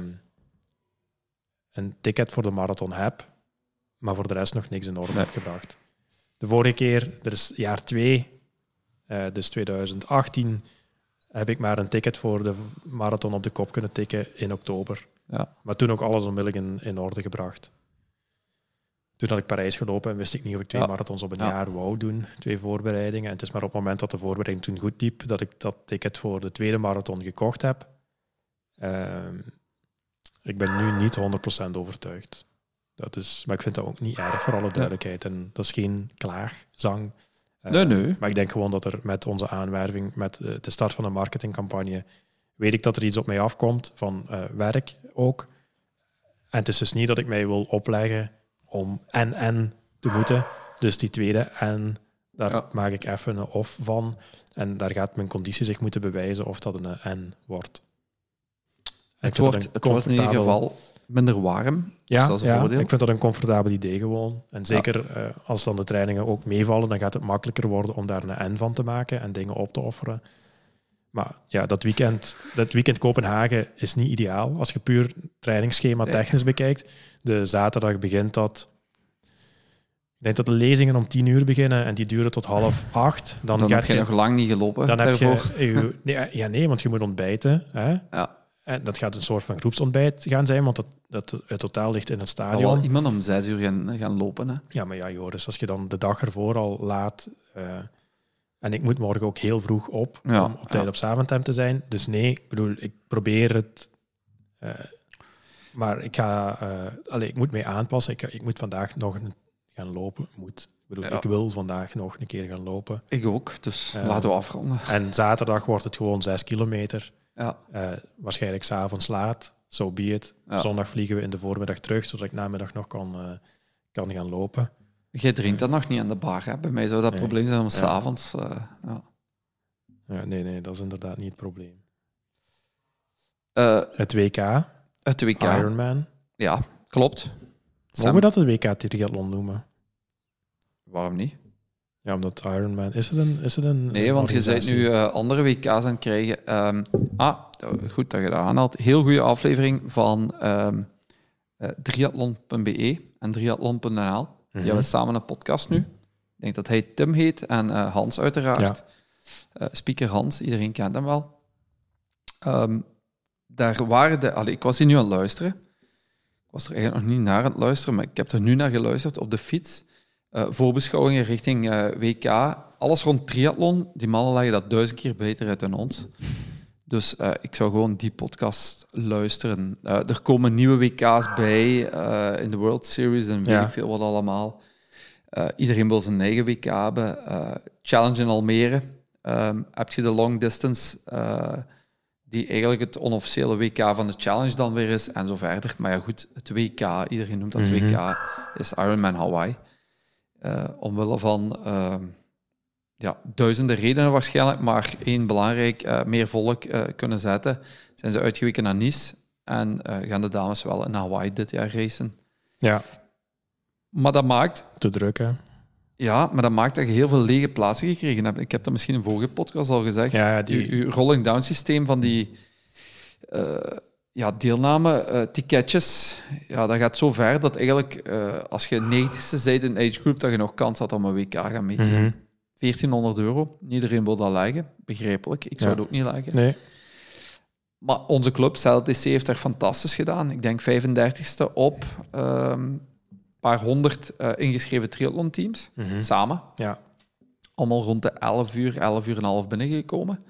een ticket voor de marathon heb, maar voor de rest nog niks in orde nee. heb gebracht. De vorige keer, er is jaar twee, uh, dus twintig achttien, heb ik maar een ticket voor de marathon op de kop kunnen tikken in oktober. Ja. Maar toen ook alles onmiddellijk in, in orde gebracht. Toen had ik Parijs gelopen en wist ik niet of ik twee ja. marathons op een ja. jaar wou doen. Twee voorbereidingen. En het is maar op het moment dat de voorbereiding toen goed liep, dat ik dat ticket voor de tweede marathon gekocht heb. Uh, ik ben nu niet honderd procent overtuigd. Dat is, maar ik vind dat ook niet erg, voor alle duidelijkheid. En dat is geen klaagzang. Uh, nee, nee. Maar ik denk gewoon dat er met onze aanwerving, met de start van de marketingcampagne, weet ik dat er iets op mij afkomt van uh, werk ook. En het is dus niet dat ik mij wil opleggen om en en te moeten. Dus die tweede en, daar ja. maak ik even een of van. En daar gaat mijn conditie zich moeten bewijzen of dat een en wordt. Het wordt, het wordt in ieder geval minder warm. Ja, dus dat is een ja voordeel. Ik vind dat een comfortabel idee gewoon. En zeker ja. uh, als dan de trainingen ook meevallen, dan gaat het makkelijker worden om daar een en van te maken en dingen op te offeren. Maar ja, dat weekend, dat weekend Kopenhagen is niet ideaal. Als je puur trainingsschema technisch nee. bekijkt. De zaterdag begint dat... Ik denk dat de lezingen om tien uur beginnen en die duren tot half acht. Dan, dan gaat heb je, je nog lang niet gelopen dan daarvoor. Heb je, je, nee, ja, nee, want je moet ontbijten. Hè? Ja. En dat gaat een soort van groepsontbijt gaan zijn, want dat, dat het totaal ligt in het stadion. Zal wel iemand om zes uur gaan, gaan lopen. Hè? Ja, maar ja, Joris, als je dan de dag ervoor al laat... Uh, en ik moet morgen ook heel vroeg op, ja, om op tijd ja. op Zaventem te zijn. Dus nee, ik bedoel, ik probeer het... Uh, maar ik ga... Uh, allez, ik moet mij aanpassen. Ik, ik moet vandaag nog een, gaan lopen. Moet. Ik bedoel, ja. ik wil vandaag nog een keer gaan lopen. Ik ook, dus uh, laten we afronden. En zaterdag wordt het gewoon zes kilometer. Ja. Uh, waarschijnlijk 's avonds laat. So be it. Ja. Zondag vliegen we in de voormiddag terug, zodat ik namiddag nog kan, uh, kan gaan lopen. Jij drinkt dat nog niet aan de bar, hè? Bij mij zou dat nee. probleem zijn om ja. 's avonds... Uh, ja. Ja, nee, nee, dat is inderdaad niet het probleem. Uh, het W K. Het W K. Ironman. Ja, klopt. Mogen we dat het W K triathlon noemen? Waarom niet? Ja, omdat Ironman... Is het een... Is het een nee, want je bent nu uh, andere W K's aan het krijgen. Um, ah, goed dat je dat aanhaalt. Heel goede aflevering van um, uh, triathlon punt b e en triathlon punt n l. Mm-hmm. Die hebben samen een podcast nu. Ik denk dat hij Tim heet en uh, Hans uiteraard. Ja. Uh, speaker Hans, iedereen kent hem wel. Um, daar waren de... Allee, ik was hier nu aan het luisteren. Ik was er eigenlijk nog niet naar aan het luisteren, maar ik heb er nu naar geluisterd op de fiets. Uh, voorbeschouwingen richting uh, W K. Alles rond triathlon. Die mannen leggen dat duizend keer beter uit dan ons. Dus uh, ik zou gewoon die podcast luisteren. Uh, er komen nieuwe W K's bij uh, in de World Series en weet ja. ik veel wat allemaal. Uh, iedereen wil zijn eigen W K hebben. Uh, Challenge in Almere. Um, heb je de long distance, uh, die eigenlijk het onofficiële W K van de Challenge dan weer is, en zo verder. Maar ja, goed, het W K, iedereen noemt dat mm-hmm. W K, is Ironman Hawaii. Uh, omwille van uh, ja, duizenden redenen waarschijnlijk, maar één belangrijk, uh, meer volk uh, kunnen zetten, zijn ze uitgeweken naar Nice en uh, gaan de dames wel in Hawaii dit jaar racen. Ja. Maar dat maakt... Te druk, hè? Ja, maar dat maakt dat je heel veel lege plaatsen gekregen hebt. Ik heb dat misschien in een vorige podcast al gezegd. Ja, die... Uw rolling down systeem van die... Uh, Ja, deelname, uh, ticketjes, ja, dat gaat zo ver dat eigenlijk uh, als je negentigste bent in age group, dat je nog kans had om een W K gaan meegeven. Mm-hmm. veertienhonderd euro, iedereen wil dat leggen, begrijpelijk. Ik zou ja. het ook niet leggen. Nee. Maar onze club, C L T C, heeft er fantastisch gedaan. Ik denk vijfendertigste op een um, paar honderd uh, ingeschreven triathlon-teams, mm-hmm. samen. Ja. Allemaal rond de elf uur, elf uur en een half binnengekomen.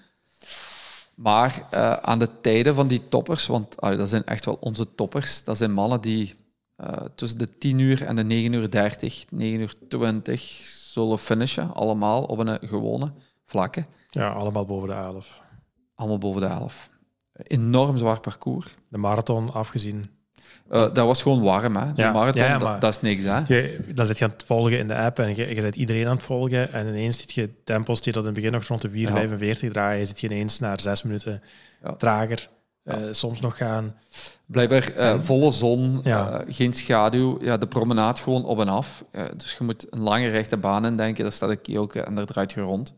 Maar uh, aan de tijden van die toppers, want allee, dat zijn echt wel onze toppers, dat zijn mannen die uh, tussen de tien uur en de negen uur dertig, negen uur twintig zullen finishen, allemaal op een gewone vlakken. Ja, allemaal boven de elf. Allemaal boven de elf. Enorm zwaar parcours. De marathon afgezien. Uh, dat was gewoon warm, hè. De Ja, marathon, ja, ja, dat, maar dat is niks, hè. Je, dan zit je aan het volgen in de app en je, je bent iedereen aan het volgen en ineens ziet je tempos die dat in het begin nog rond de vier vijfenveertig draaien, je ziet je ineens naar zes minuten ja. trager. Ja. Uh, soms nog gaan. Blijkbaar uh, en, volle zon, ja. uh, geen schaduw. Ja, de promenade gewoon op en af. Uh, dus je moet een lange rechte baan in denken. Daar staat een keelke en daar draait je rond.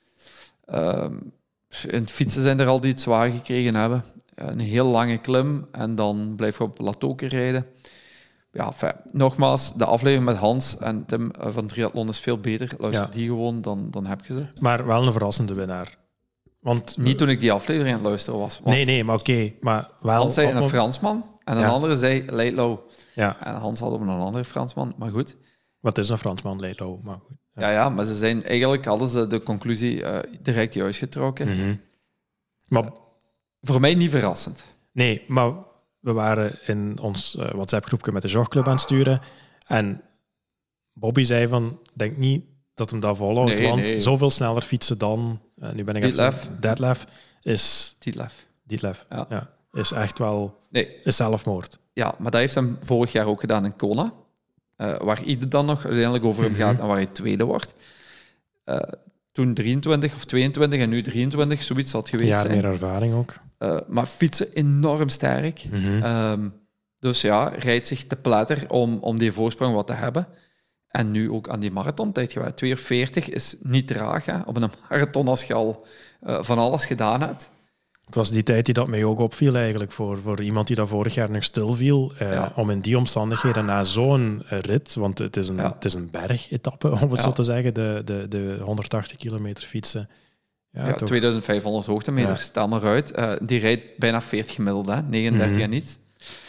Uh, in het fietsen zijn er al die het zwaar gekregen hebben. Uh, een heel lange klim en dan blijf je op plateauken rijden. Ja, enfin, nogmaals, de aflevering met Hans en Tim uh, van Triathlon is veel beter. Luister ja. die gewoon, dan, dan heb je ze. Maar wel een verrassende winnaar. Want, niet toen ik die aflevering aan het luisteren was. Nee, nee, maar oké. Okay, maar wel Hans zei een Fransman en een ja. andere zei Laidlow. Ja. En Hans had op een andere Fransman, maar goed. Wat is een Fransman, Laidlow? Maar goed. Ja. ja, ja, maar ze zijn eigenlijk hadden ze de conclusie uh, direct juist getrokken. Mm-hmm. Maar, uh, voor mij niet verrassend. Nee, maar we waren in ons uh, WhatsApp-groepje met de jogclub aan het sturen en Bobby zei van, denk niet dat hem dat volhoudt, nee, want nee. zoveel sneller fietsen dan, uh, nu ben ik Detlef. even... Detlef is... Detlef. Detlef, ja. ja. Is echt wel... Nee. Is zelfmoord. Ja, maar dat heeft hem vorig jaar ook gedaan in Kona, uh, waar ieder dan nog uiteindelijk over hem gaat en waar hij tweede wordt. Uh, toen drieëntwintig of tweeëntwintig en nu drieëntwintig, zoiets had geweest ja, zijn. meer ervaring ook. Uh, maar fietsen enorm sterk. Mm-hmm. Um, dus ja, rijdt zich te platter om, om die voorsprong wat te hebben. En nu ook aan die marathontijd. twee uur veertig is niet traag, hè, op een marathon als je al uh, van alles gedaan hebt. Het was die tijd die dat mij ook opviel eigenlijk, voor, voor iemand die dat vorig jaar nog stil viel. Uh, ja. Om in die omstandigheden na zo'n rit, want het is een, ja. het is een bergetappe, om het ja. zo te zeggen, de, de, de honderdtachtig kilometer fietsen. Ja, ja tweeduizendvijfhonderd hoogtemeters, ja. stel maar uit. Uh, die rijdt bijna veertig gemiddeld, hè? negenendertig mm-hmm. en iets.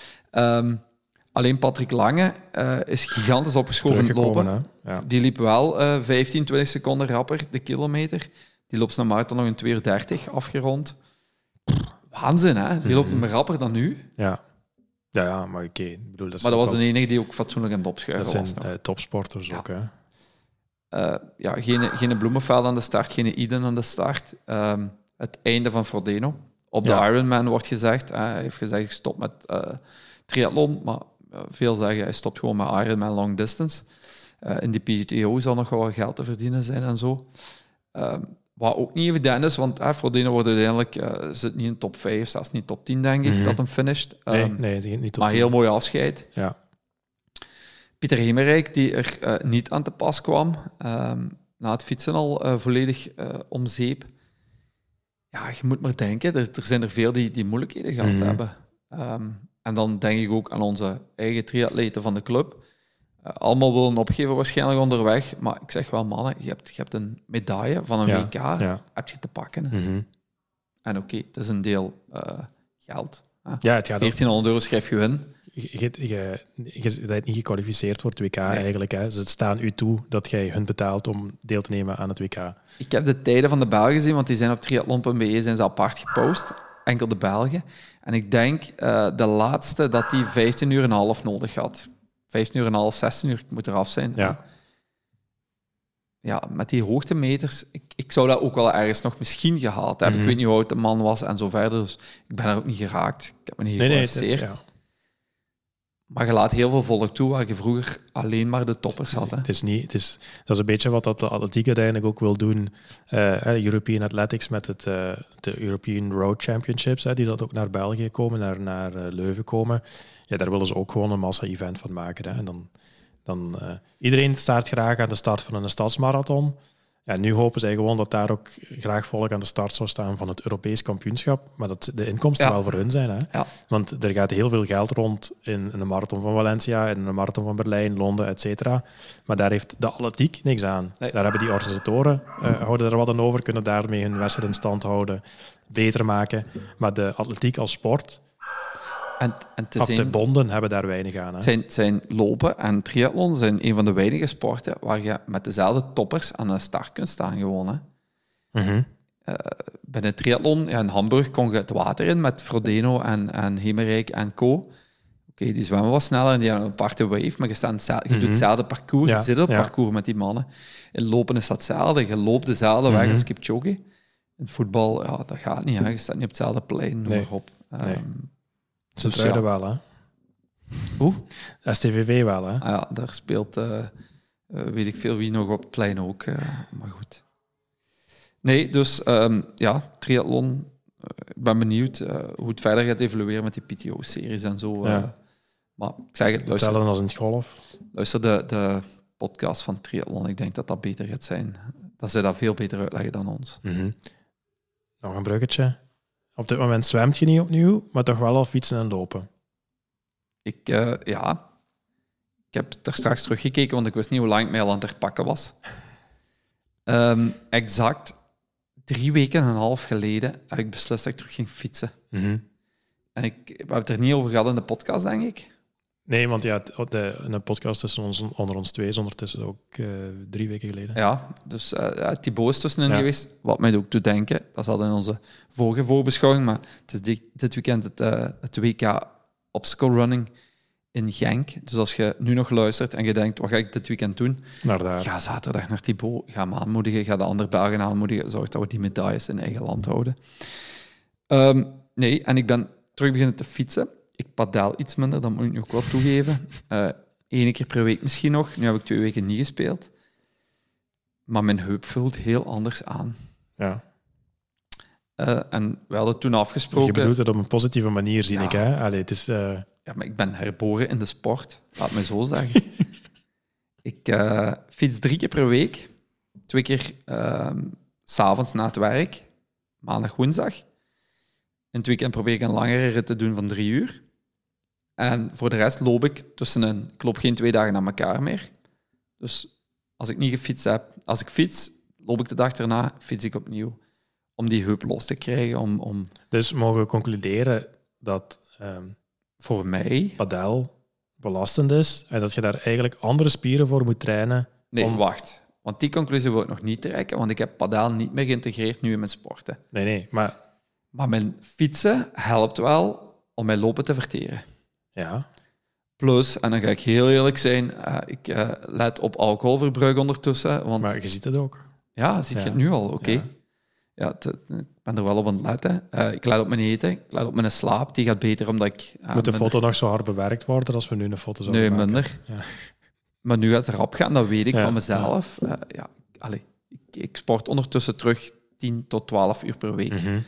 Um, alleen Patrick Lange uh, is gigantisch opgeschoven het lopen. Ja. Die liep wel uh, vijftien, twintig seconden rapper de kilometer. Die loopt naar marathon nog in twee uur dertig afgerond. Waanzin, hè? Die mm-hmm. loopt hem rapper dan nu. Ja, ja, ja maar oké. Okay. Dat maar dat was wel... de enige die ook fatsoenlijk aan het opschuiven was. Dat zijn was uh, topsporters ja. ook, hè? Uh, ja, geen, geen Bloemenveld aan de start, geen Iden aan de start. Um, het einde van Frodeno. Op de ja. Ironman wordt gezegd. Uh, hij heeft gezegd, ik stop met uh, triathlon. Maar uh, veel zeggen, hij stopt gewoon met Ironman long distance. Uh, in die P T O zal nog wel wat geld te verdienen zijn en zo. Um, wat ook niet evident is, want uh, Frodeno wordt uiteindelijk uh, zit niet in top vijf, zelfs niet top tien, denk ik, mm-hmm. dat hem finished. Um, nee, nee, niet top maar heel mooi afscheid. Ja. Pieter Hemerijk, die er uh, niet aan te pas kwam, um, na het fietsen al uh, volledig uh, om zeep. Ja, je moet maar denken, er, er zijn er veel die, die moeilijkheden gehad mm-hmm. hebben. Um, en dan denk ik ook aan onze eigen triatleten van de club. Uh, allemaal willen opgeven waarschijnlijk onderweg, maar ik zeg wel, mannen, je hebt, je hebt een medaille van een ja, W K, ja. heb je te pakken. Mm-hmm. En oké, okay, het is een deel uh, geld. Uh, ja, het gaat veertienhonderd euro schrijf je in. Je, je, je, je bent niet gekwalificeerd voor het W K nee. eigenlijk. Hè. Ze staan u toe dat jij hun betaalt om deel te nemen aan het W K. Ik heb de tijden van de Belgen gezien, want die zijn op triathlon punt be zijn ze apart gepost. Enkel de Belgen. En ik denk uh, de laatste dat die vijftien uur en een half nodig had. vijftien uur en een half, zestien uur, ik moet eraf zijn. Ja. Ja, met die hoogtemeters, ik, ik zou dat ook wel ergens nog misschien gehaald hebben. Mm-hmm. Ik weet niet hoe oud de man was en zo verder. Dus ik ben er ook niet geraakt. Ik heb me niet gekwalificeerd. Nee, nee, ja. Maar je laat heel veel volk toe waar je vroeger alleen maar de toppers had. Hè? Het is niet, het is, dat is een beetje wat dat de atletiek uiteindelijk ook wil doen. Uh, European Athletics met het, uh, de European Road Championships, uh, die dat ook naar België komen, naar, naar uh, Leuven komen. Ja, daar willen ze ook gewoon een massa-event van maken. Hè? En dan, dan, uh, iedereen staat graag aan de start van een stadsmarathon. Ja, nu hopen zij gewoon dat daar ook graag volk aan de start zou staan van het Europees kampioenschap. Maar dat de inkomsten ja. wel voor hun zijn. Hè? Ja. Want er gaat heel veel geld rond in, in de marathon van Valencia, in de marathon van Berlijn, Londen, et cetera. Maar daar heeft de atletiek niks aan. Nee. Daar hebben die organisatoren, uh, houden er wat aan over, kunnen daarmee hun wedstrijd in stand houden, beter maken. Maar de atletiek als sport... En, en te of zijn, de bonden hebben daar weinig aan. Hè? Zijn, zijn lopen en triathlon zijn een van de weinige sporten waar je met dezelfde toppers aan de start kunt staan gewoon. Hè. Mm-hmm. Uh, bij de triathlon, ja, in Hamburg kon je het water in met Frodeno en, en Hemerijk en co. okay, die zwemmen wat sneller en die hebben een aparte wave, maar je, staat hetzelfde, je Mm-hmm. doet hetzelfde parcours, Ja, je zit op het ja. parcours met die mannen. In lopen is dat hetzelfde, je loopt dezelfde Mm-hmm. weg als Kipchoge. In voetbal, ja, dat gaat niet, hè. Je staat niet op hetzelfde plein, noem Nee. maar op. Nee. Um, Zijn dus truiden ja. wel, hè? Hoe? S T V V wel, hè? Ah ja, daar speelt, uh, uh, weet ik veel wie nog op het plein ook. Uh, maar goed. Nee, dus um, ja, triathlon. Uh, ik ben benieuwd uh, hoe het verder gaat evolueren met die P T O-series en zo. Uh, Ja. Maar ik zeg het, luister, Tellen als in het golf. luister de, de podcast van triathlon. Ik denk dat dat beter gaat zijn. Dat zij dat veel beter uitleggen dan ons. Mm-hmm. Nog een bruggetje. Op dit moment zwemt je niet opnieuw, maar toch wel al fietsen en lopen. Ik, uh, ja... Ik heb er straks teruggekeken, want ik wist niet hoe lang ik mij al aan het herpakken was. Um, exact drie weken en een half geleden heb ik beslist dat ik terug ging fietsen. Mm-hmm. En ik, we hebben het er niet over gehad in de podcast, denk ik. Nee, want ja, de, een podcast tussen ons, onder ons twee is ondertussen ook uh, drie weken geleden. Ja, dus uh, ja, Thibaut is tussenin ja. geweest. Wat mij ook doet denken, dat zat in onze vorige voorbeschouwing, maar het is dit, dit weekend het, uh, het W K Obstacle Running in Genk. Dus als je nu nog luistert en je denkt, wat ga ik dit weekend doen? Naar daar. Ga zaterdag naar Thibaut, ga hem aanmoedigen, ga de andere Belgen aanmoedigen, zorg dat we die medailles in eigen land houden. Um, nee, en ik ben terug beginnen te fietsen. Ik padel iets minder, dat moet ik nu ook wel toegeven. Uh, Eén keer per week misschien nog. Nu heb ik twee weken niet gespeeld. Maar mijn heup voelt heel anders aan. Ja. Uh, en we hadden toen afgesproken... Je bedoelt het op een positieve manier, zie ja. ik. Hè? Allee, het is... Uh... Ja, maar ik ben herboren in de sport. Laat me zo zeggen. ik uh, fiets drie keer per week. Twee keer uh, 's avonds na het werk. Maandag, woensdag. In het weekend probeer ik een langere rit te doen van drie uur. En voor de rest loop ik tussenin. Ik loop geen twee dagen na elkaar meer. Dus als ik niet gefietst heb... Als ik fiets, loop ik de dag erna, fiets ik opnieuw. Om die heup los te krijgen. Om, om... Dus mogen we concluderen dat um, voor mij... padel belastend is en dat je daar eigenlijk andere spieren voor moet trainen? Nee, om... wacht. Want die conclusie wil ik nog niet trekken, want ik heb padel niet meer geïntegreerd nu in mijn sporten. Nee, nee, maar... Maar mijn fietsen helpt wel om mijn lopen te verteren. Ja. Plus, en dan ga ik heel eerlijk zijn, uh, ik uh, let op alcoholverbruik ondertussen. Want... Maar je ziet het ook. Ja, ziet je ja. het nu al? Oké. Okay. Ja. Ja, t- ik ben er wel op aan het letten. Uh, ik let op mijn eten, ik let op mijn slaap. Die gaat beter omdat ik... Uh, Moet de minder... foto nog zo hard bewerkt worden als we nu een foto zouden nee, maken? Nee, minder. Ja. Maar nu gaat het erop gaan, dat weet ik ja. van mezelf. Ja. Uh, ja, allez, ik, ik sport ondertussen terug tien tot twaalf uur per week. Mm-hmm.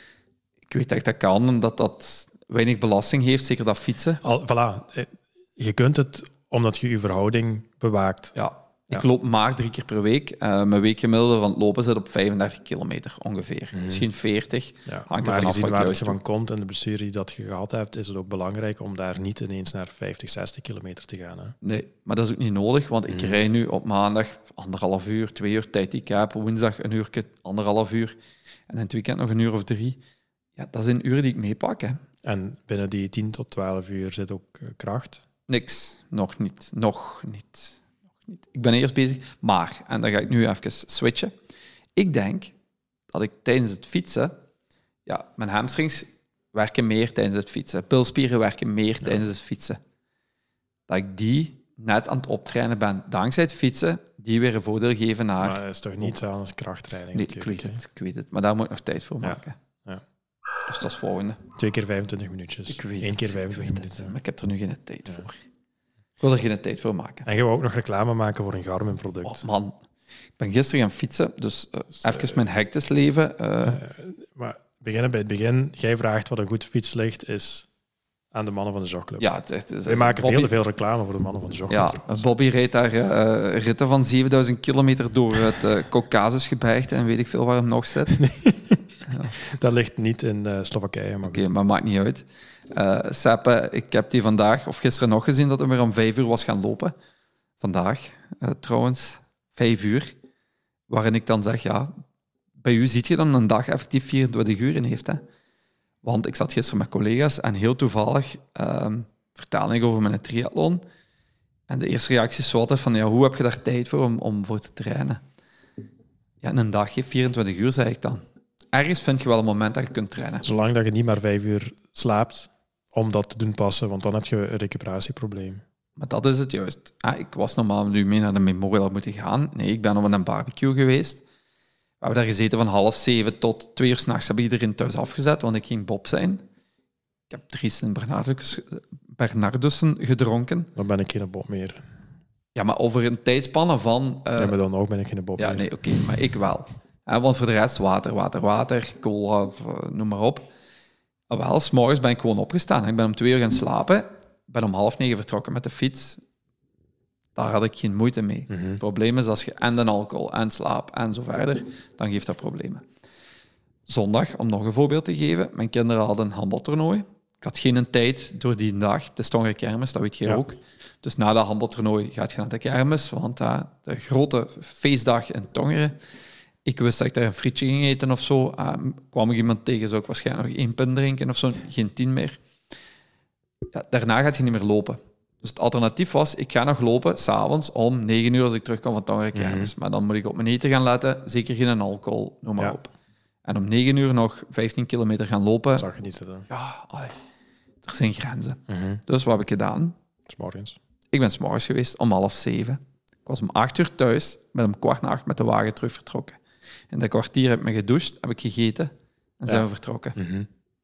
Ik weet dat ik dat kan, omdat dat weinig belasting heeft, zeker dat fietsen. Al, voilà. Je kunt het omdat je je verhouding bewaakt. Ja, ik ja. loop maar drie keer per week. Uh, mijn weekgemiddelde van het lopen zit op vijfendertig kilometer ongeveer. Mm. Misschien veertig. Ja, hangt maar er vanaf gezien waar je van komt en de blessure die dat je gehad hebt, is het ook belangrijk om daar niet ineens naar vijftig, zestig kilometer te gaan. Hè? Nee, maar dat is ook niet nodig, want ik mm. rij nu op maandag anderhalf uur, twee uur tijd die ik heb. Woensdag een uur, anderhalf uur. En in het weekend nog een uur of drie. Ja, dat zijn uren die ik meepak. Hè. En binnen die tien tot twaalf uur zit ook uh, kracht? Niks. Nog niet. Nog niet. Nog niet. Ik ben eerst bezig. Maar, en dan ga ik nu even switchen. Ik denk dat ik tijdens het fietsen... Ja, mijn hamstrings werken meer tijdens het fietsen. Bilspieren werken meer ja. tijdens het fietsen. Dat ik die net aan het optrainen ben. Dankzij het fietsen, die weer een voordeel geven naar... Maar dat is toch niet zo als krachttraining? Nee, ik weet het. Ik weet het. Maar daar moet ik nog tijd voor maken. Ja. Ja. Dus dat is volgende. Twee keer vijfentwintig minuutjes. Ik weet Eén het, keer vijfentwintig ik weet minuten. het, maar ik heb er nu geen tijd ja. voor. Ik wil er geen tijd voor maken. En je wil ook nog reclame maken voor een Garmin-product. Oh, man, ik ben gisteren gaan fietsen, dus uh, dus, even uh, mijn hectisch leven. Uh, uh, maar beginnen bij het begin. Jij vraagt wat een goed fietslicht is aan de mannen van de jogclub. Ja, het, het, het, Wij maken Bobby, veel te veel reclame voor de mannen van de jogclub. Ja, Bobby rijdt daar uh, ritten van zevenduizend kilometer door het uh, Caucasusgebergte en weet ik veel waar hem nog zit. Nee. Ja. Dat ligt niet in uh, Slowakije. Oké, okay, maar maakt niet uit. Uh, Seppe, ik heb die vandaag, of gisteren nog gezien, dat hij weer om vijf uur was gaan lopen. Vandaag, uh, trouwens, vijf uur. Waarin ik dan zeg, ja, bij u ziet je dan een dag effectief vierentwintig uur in heeft. Hè? Want ik zat gisteren met collega's en heel toevallig um, vertelde ik over mijn triathlon. En de eerste reactie is zo altijd van, ja, hoe heb je daar tijd voor om, om voor te trainen? Ja, een dag heeft vierentwintig uur, zei ik dan. Ergens vind je wel een moment dat je kunt trainen. Zolang dat je niet maar vijf uur slaapt, om dat te doen passen, want dan heb je een recuperatieprobleem. Maar dat is het juist. Ah, ik was normaal nu mee naar de Memorial moeten gaan. Nee, ik ben op een barbecue geweest. We hebben daar gezeten van half zeven tot twee uur 's nachts. Heb ik iedereen thuis afgezet, want ik ging Bob zijn. Ik heb Dries Bernardus, Bernardussen gedronken. Dan ben ik geen Bob meer. Ja, maar over een tijdspanne van... Uh, ja, maar dan ook ben ik geen Bob ja, meer. nee, oké, okay, maar ik wel. Ja, want voor de rest water, water, water, cola, uh, noem maar op. Maar wel, 's morgens ben ik gewoon opgestaan. Ik ben om twee uur gaan slapen. Ben om half negen vertrokken met de fiets. Daar had ik geen moeite mee. Mm-hmm. Het probleem is als je en de alcohol en slaap en zo verder, dan geeft dat problemen. Zondag, om nog een voorbeeld te geven, mijn kinderen hadden een handbaltoernooi. Ik had geen tijd door die dag. Het is Tongeren Kermis, dat weet je ja. ook. Dus na dat handbaltoernooi gaat je naar de kermis, want uh, de grote feestdag in Tongeren. Ik wist dat ik daar een frietje ging eten of zo. Uh, kwam ik iemand tegen, zou ik waarschijnlijk nog één pint drinken of zo. Geen tien meer. Ja, daarna gaat je niet meer lopen. Dus het alternatief was, ik ga nog lopen, s'avonds om negen uur als ik terugkom van Tongeren Kermis. Mm-hmm. Maar dan moet ik op mijn eten gaan letten, zeker geen alcohol, noem maar ja. op. En om negen uur nog vijftien kilometer gaan lopen. Dat zag je niet zitten. Ja, allee, er zijn grenzen. Mm-hmm. Dus wat heb ik gedaan? 's morgens. Ik ben 's morgens geweest om half zeven. Ik was om acht uur thuis, ben om kwart na acht met de wagen terug vertrokken. In dat kwartier heb ik me gedoucht, heb ik gegeten en ja. zijn we vertrokken. Mm-hmm.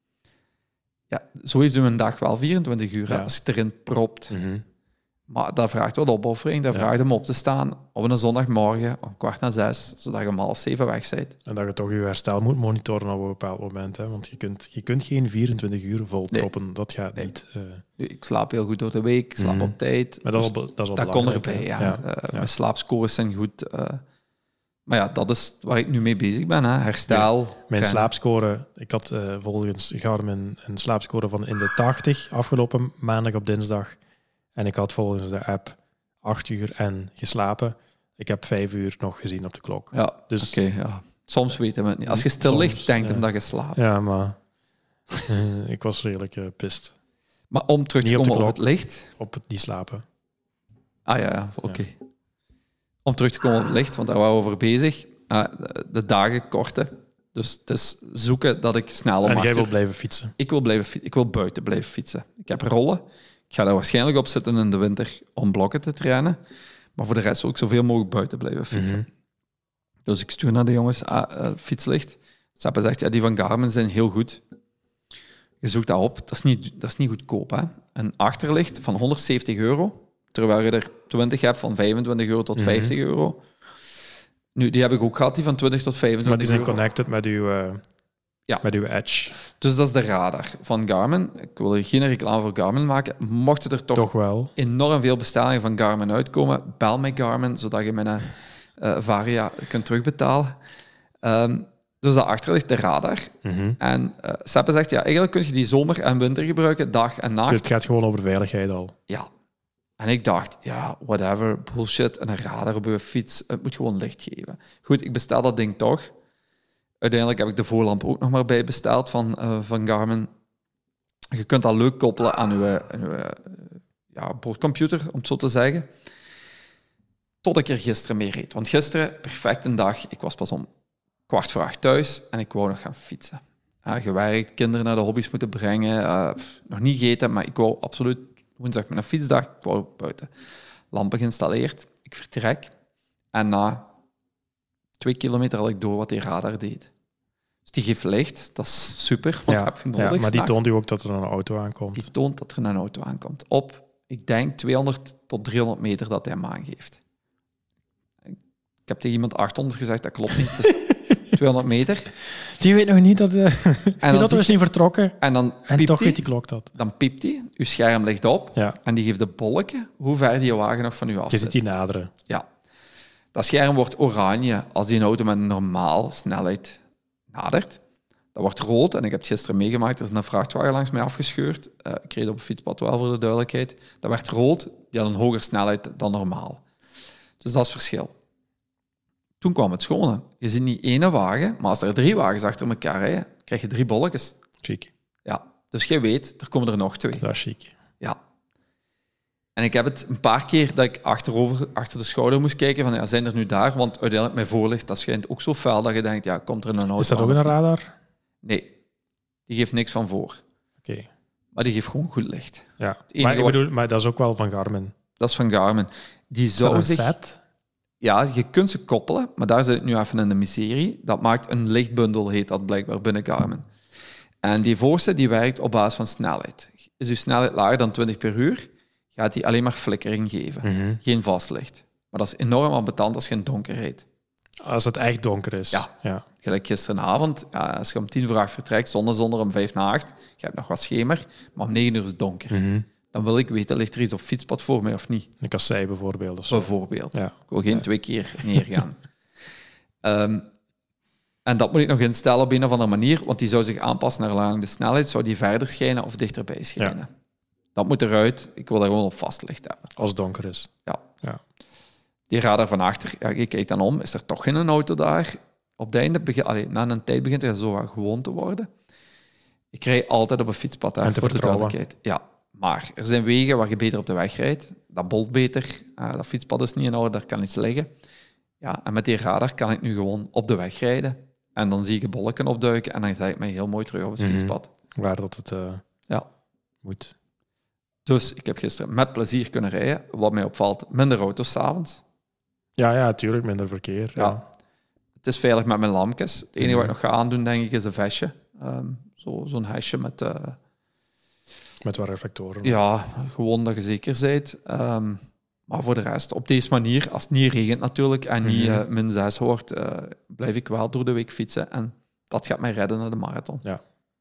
Ja, zoiets doen we een dag wel vierentwintig uur, ja. als je erin propt. Mm-hmm. Maar dat vraagt wel opoffering. Dat ja. vraagt om op te staan op een zondagmorgen om kwart na zes, zodat je om half zeven weg bent. En dat je toch je herstel moet monitoren op een bepaald moment. Hè? Want je kunt, je kunt geen vierentwintig uur vol proppen. Nee. Dat gaat nee. niet. Uh... Ik slaap heel goed door de week, ik slaap mm-hmm. op tijd. Maar dat is wel, dat is wel dat kon erbij, ja. ja. Uh, ja. Mijn slaapscores zijn goed. Uh, maar ja, dat is waar ik nu mee bezig ben. Hè. Herstel. Ja. Mijn trein. slaapscore, ik had uh, volgens Garmin een slaapscore van in de tachtig afgelopen maandag op dinsdag. En ik had volgens de app acht uur en geslapen. Ik heb vijf uur nog gezien op de klok. Ja, dus oké. Okay, ja. Soms weten we het niet. Als je stil ligt, Soms, denkt ja. hem dat je slaapt. Ja, maar uh, ik was redelijk uh, pist. Maar om terug te komen op, op het licht... Op het niet slapen. Ah ja, ja oké. Okay. Ja. Om terug te komen op het licht, want daar waren we over bezig. Uh, de dagen korten. Dus het is zoeken dat ik snel om En jij wil blijven fietsen? Ik wil, blijven, ik wil buiten blijven fietsen. Ik heb rollen. Ik ga daar waarschijnlijk op zitten in de winter om blokken te trainen. Maar voor de rest wil ik zoveel mogelijk buiten blijven fietsen. Mm-hmm. Dus ik stuur naar de jongens, ah, uh, fietslicht. Seppe zegt, ja, die van Garmin zijn heel goed. Je zoekt dat op. Dat is niet, dat is niet goedkoop. Hè? Een achterlicht van honderdzeventig euro, terwijl je er twintig hebt van vijfentwintig euro tot mm-hmm. vijftig euro. Nu, die heb ik ook gehad, die van twintig tot vijfentwintig euro. Maar die zijn connected met uw... Uh... Ja. Met uw Edge. Dus dat is de radar van Garmin. Ik wil er geen reclame voor Garmin maken. Mochten er toch, toch wel. enorm veel bestellingen van Garmin uitkomen, bel mij Garmin, zodat je mijn uh, Varia kunt terugbetalen. Um, dus daarachter ligt de radar. Mm-hmm. En uh, Seppe zegt, ja, eigenlijk kun je die zomer en winter gebruiken, dag en nacht. Dus het gaat gewoon over veiligheid al. Ja. En ik dacht, ja, whatever, bullshit. En een radar op je fiets, het moet gewoon licht geven. Goed, ik bestel dat ding toch. Uiteindelijk heb ik de voorlamp ook nog maar bij besteld van, uh, van Garmin. Je kunt dat leuk koppelen aan je, aan je ja, boordcomputer, om het zo te zeggen. Tot ik er gisteren mee reed. Want gisteren, perfect een dag. Ik was pas om kwart voor acht thuis en ik wou nog gaan fietsen. Ja, gewerkt, kinderen naar de hobby's moeten brengen. Uh, pff, nog niet gegeten, maar ik wou absoluut woensdag met een fietsdag. Ik wou buiten. Lampen geïnstalleerd. Ik vertrek. En na twee kilometer had ik door wat die radar deed. Dus die geeft licht, dat is super, want ja, heb je nodig. Ja, maar die s'nachts. toont u ook dat er een auto aankomt. Die toont dat er een auto aankomt. Op, ik denk, tweehonderd tot driehonderd meter dat hij hem aangeeft. Ik heb tegen iemand achthonderd gezegd, dat klopt niet. Het is tweehonderd meter. Die weet nog niet dat... Uh, en dat is niet vertrokken. En, dan en toch die, weet die klok dat. Dan piept hij, uw scherm ligt op, ja. en die geeft de bolken hoe ver die wagen nog van u af Je zit. ziet die naderen. Ja. Dat scherm wordt oranje als die een auto met een normaal snelheid nadert. Dat wordt rood, en ik heb het gisteren meegemaakt. Er is een vrachtwagen langs mij afgescheurd. Uh, ik reed op een fietspad, wel voor de duidelijkheid. Dat werd rood, die had een hogere snelheid dan normaal. Dus dat is het verschil. Toen kwam het schone. Je ziet niet één wagen, maar als er drie wagens achter elkaar rijden, krijg je drie bolletjes. Chic. Ja, dus je weet, er komen er nog twee. Dat is chic. Ja. En ik heb het een paar keer dat ik achterover, achter de schouder moest kijken van, ja, zijn er nu daar? Want uiteindelijk mijn voorlicht, dat schijnt ook zo fel dat je denkt, ja, komt er een auto? Is dat ook een radar? Nee, die geeft niks van voor. Oké. Okay. Maar die geeft gewoon goed licht. Ja. enige Maar, ik wat- bedoel, maar dat is ook wel van Garmin. Dat is van Garmin. Die Is dat zou een zich... set? Ja, je kunt ze koppelen, maar daar zit het nu even in de miserie. Dat maakt een lichtbundel, heet dat blijkbaar binnen Garmin. En die voorste die werkt op basis van snelheid. Is uw snelheid lager dan twintig per uur, gaat die alleen maar flikkering geven. Mm-hmm. Geen vast licht. Maar dat is enorm ambetant als je in donker rijdt. Als het echt donker is. Ja. ja. Gelijk gisteravond, ja, als je om tien voor acht vertrekt, zonder zonder om vijf na acht, je hebt nog wat schemer, maar om negen uur is het donker. Mm-hmm. Dan wil ik weten, ligt er iets op fietspad voor mij of niet? Een kassei bijvoorbeeld. Of zo. Bijvoorbeeld. Ja. Ik wil geen twee keer neergaan. Ehm, en dat moet ik nog instellen op een of andere manier, want die zou zich aanpassen naar lang de snelheid. Zou die verder schijnen of dichterbij schijnen? Dat moet eruit. Ik wil daar gewoon op vast licht hebben. Als het donker is. Ja. Ja. Die radar van achter, ja, je kijkt dan om, is er toch geen auto daar? Op het einde, begin, allee, na een tijd begint het zo wat gewoon te worden. Ik rij altijd op een fietspad, hè, En te voor de vertrouwen. duidelijkheid. Ja, maar er zijn wegen waar je beter op de weg rijdt. Dat bolt beter. Uh, dat fietspad is niet in orde, daar kan iets liggen. Ja, en met die radar kan ik nu gewoon op de weg rijden. En dan zie ik een bolletje opduiken en dan zet ik mij heel mooi terug op het Mhm. fietspad. Waar dat het uh, Ja. moet. Dus ik heb gisteren met plezier kunnen rijden. Wat mij opvalt, minder auto's 's avonds. Ja, ja, tuurlijk. Minder verkeer. Ja. Ja. Het is veilig met mijn lampjes. Het enige wat ik nog ga aandoen, denk ik, is een vestje. Um, zo, zo'n hesje met... Uh, Met wat reflectoren. ja, gewoon dat je zeker bent. Um, maar voor de rest, op deze manier, als het niet regent natuurlijk en niet uh, min zes wordt, uh, blijf ik wel door de week fietsen. En dat gaat mij redden naar de marathon. Ja,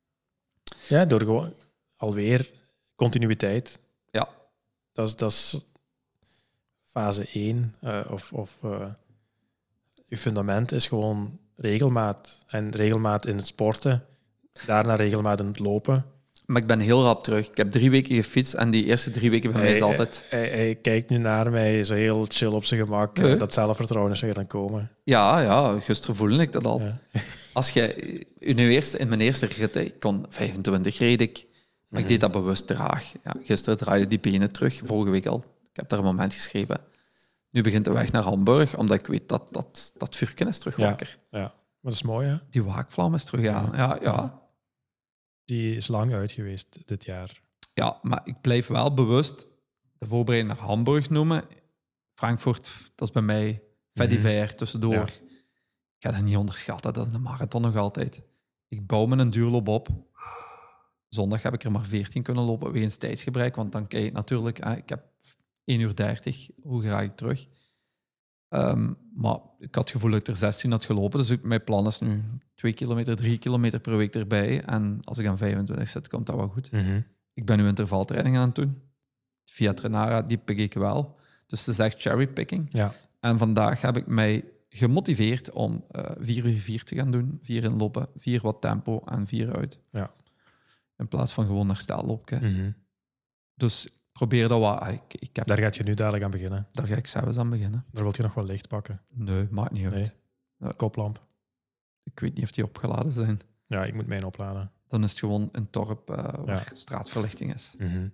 ja door gewoon alweer continuïteit. Ja. Dat is, dat is fase één. Uh, of of uh, je fundament is gewoon regelmaat. En regelmaat in het sporten. Daarna regelmaat in het lopen. Maar ik ben heel rap terug. Ik heb drie weken gefietst en die eerste drie weken bij mij is hij, altijd... Hij, hij kijkt nu naar mij, zo heel chill op zijn gemak. Nee. Dat zelfvertrouwen is er dan komen. Ja, ja, gisteren voelde ik dat al. Ja. Als je in, uw eerste, in mijn eerste rit, ik kon vijfentwintig reed ik, maar mm-hmm. ik deed dat bewust traag. Ja, gisteren draaide die benen terug, vorige week al. Ik heb daar een moment geschreven. Nu begint de weg naar Hamburg, omdat ik weet dat dat, dat vuurken is terug wakker. Ja, ja, maar dat is mooi, hè? Die waakvlam is terug aan. Ja, ja. Die is lang uit geweest dit jaar. Ja, maar ik blijf wel bewust de voorbereiding naar Hamburg noemen. Frankfurt, dat is bij mij vet divers mm-hmm. tussendoor. Ja. Ik ga dat niet onderschatten, dat is een marathon nog altijd. Ik bouw me een duurloop op. Zondag heb ik er maar veertien kunnen lopen wegens tijdsgebrek, want dan kijk ik natuurlijk, eh, ik heb één uur dertig, hoe ga ik terug? Um, maar ik had het gevoel dat ik er zestien had gelopen, dus ik, mijn plan is nu twee kilometer, drie kilometer per week erbij. En als ik aan vijfentwintig zit, komt dat wel goed. Mm-hmm. Ik ben nu intervaltrainingen aan het doen. Via Trenara, die pik ik wel. Dus het is echt cherrypicking. Ja. En vandaag heb ik mij gemotiveerd om uh, vier uur vier te gaan doen. Vier inlopen, vier wat tempo en vier uit. Ja. In plaats van gewoon herstelloopje. Mm-hmm. Dus probeer dat wat... Ik, ik heb, daar gaat je nu dadelijk aan beginnen. Daar ga ik zelfs aan beginnen. Daar wil je nog wel licht pakken. Nee, maakt niet uit. Nee. Nee. Koplamp. Ik weet niet of die opgeladen zijn. Ja, ik moet mijn opladen. Dan is het gewoon een dorp uh, waar ja. straatverlichting is. Mm-hmm.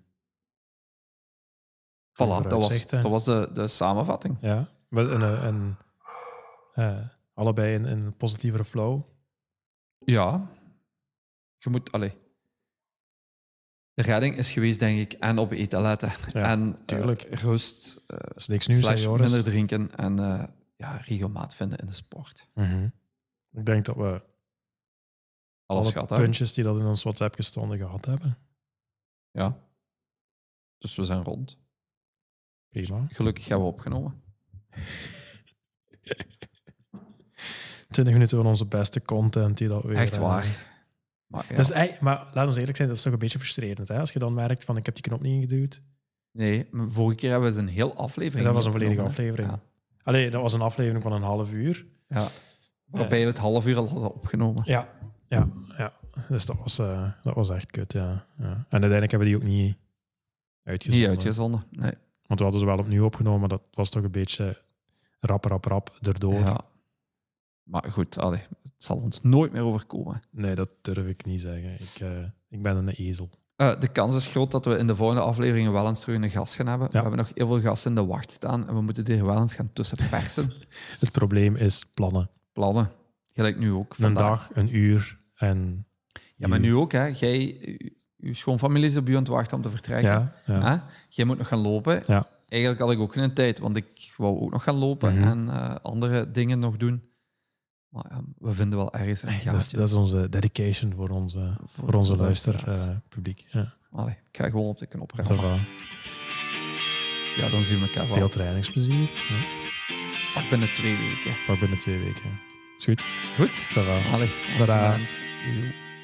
Voilà, dat was, dat was de, de samenvatting. Ja, met een, een, uh, allebei in een positievere flow. Ja. Je moet... Allez. De redding is geweest, denk ik, en op eten letten. Ja, en tuurlijk. Uh, rust. Uh, is niks nieuws, slash hè, Joris? minder drinken en uh, ja, regelmaat vinden in de sport. Mm-hmm. Ik denk dat we alles alle gehad puntjes die dat in ons WhatsApp gestonden gehad hebben. Ja. Dus we zijn rond. Prima. Gelukkig hebben we opgenomen. twintig minuten van onze beste content die dat weer... Echt waar. Uh, maar, ja. dat is, maar laat ons eerlijk zijn, dat is toch een beetje frustrerend. Hè? Als je dan merkt van ik heb die knop niet ingeduwd. Nee, maar vorige keer hebben we eens een heel aflevering. Ja, dat was een volledige aflevering. Ja. Allee, dat was een aflevering van een half uur. Ja. Waarbij we het half uur al hadden opgenomen. Ja, ja, ja. Dus dat was, uh, dat was echt kut, ja. ja. En uiteindelijk hebben we die ook niet uitgezonden. Niet uitgezonden, nee. Want we hadden ze wel opnieuw opgenomen, maar dat was toch een beetje rap, rap, rap erdoor. Ja. Maar goed, allee, het zal ons nooit meer overkomen. Nee, dat durf ik niet zeggen. Ik, uh, ik ben een ezel. Uh, de kans is groot dat we in de volgende afleveringen wel eens terug een gast gaan hebben. Ja. We hebben nog heel veel gasten in de wacht staan en we moeten die wel eens gaan tussen persen. Het probleem is plannen. Plannen. Gelijk nu ook. Vandaag. Een dag, een uur en... Ja, maar nu ook. Hè. Jij, je schoonfamilie is op je aan het wachten om te vertrekken. Ja, ja. Hè? Jij moet nog gaan lopen. Ja. Eigenlijk had ik ook geen tijd, want ik wou ook nog gaan lopen Mhm. en uh, andere dingen nog doen. Maar ja, we vinden wel ergens een gaatje. Dat is, dat is onze dedication voor onze, voor, voor onze luisterpubliek. Uh, ja. Allee, ik ga gewoon op de knop Ça va. Ja, dan zien we elkaar wel. Veel trainingsplezier. Ja. Pak binnen twee weken. Pak binnen twee weken. Is goed. Goed? Ça va. Allee, Tada.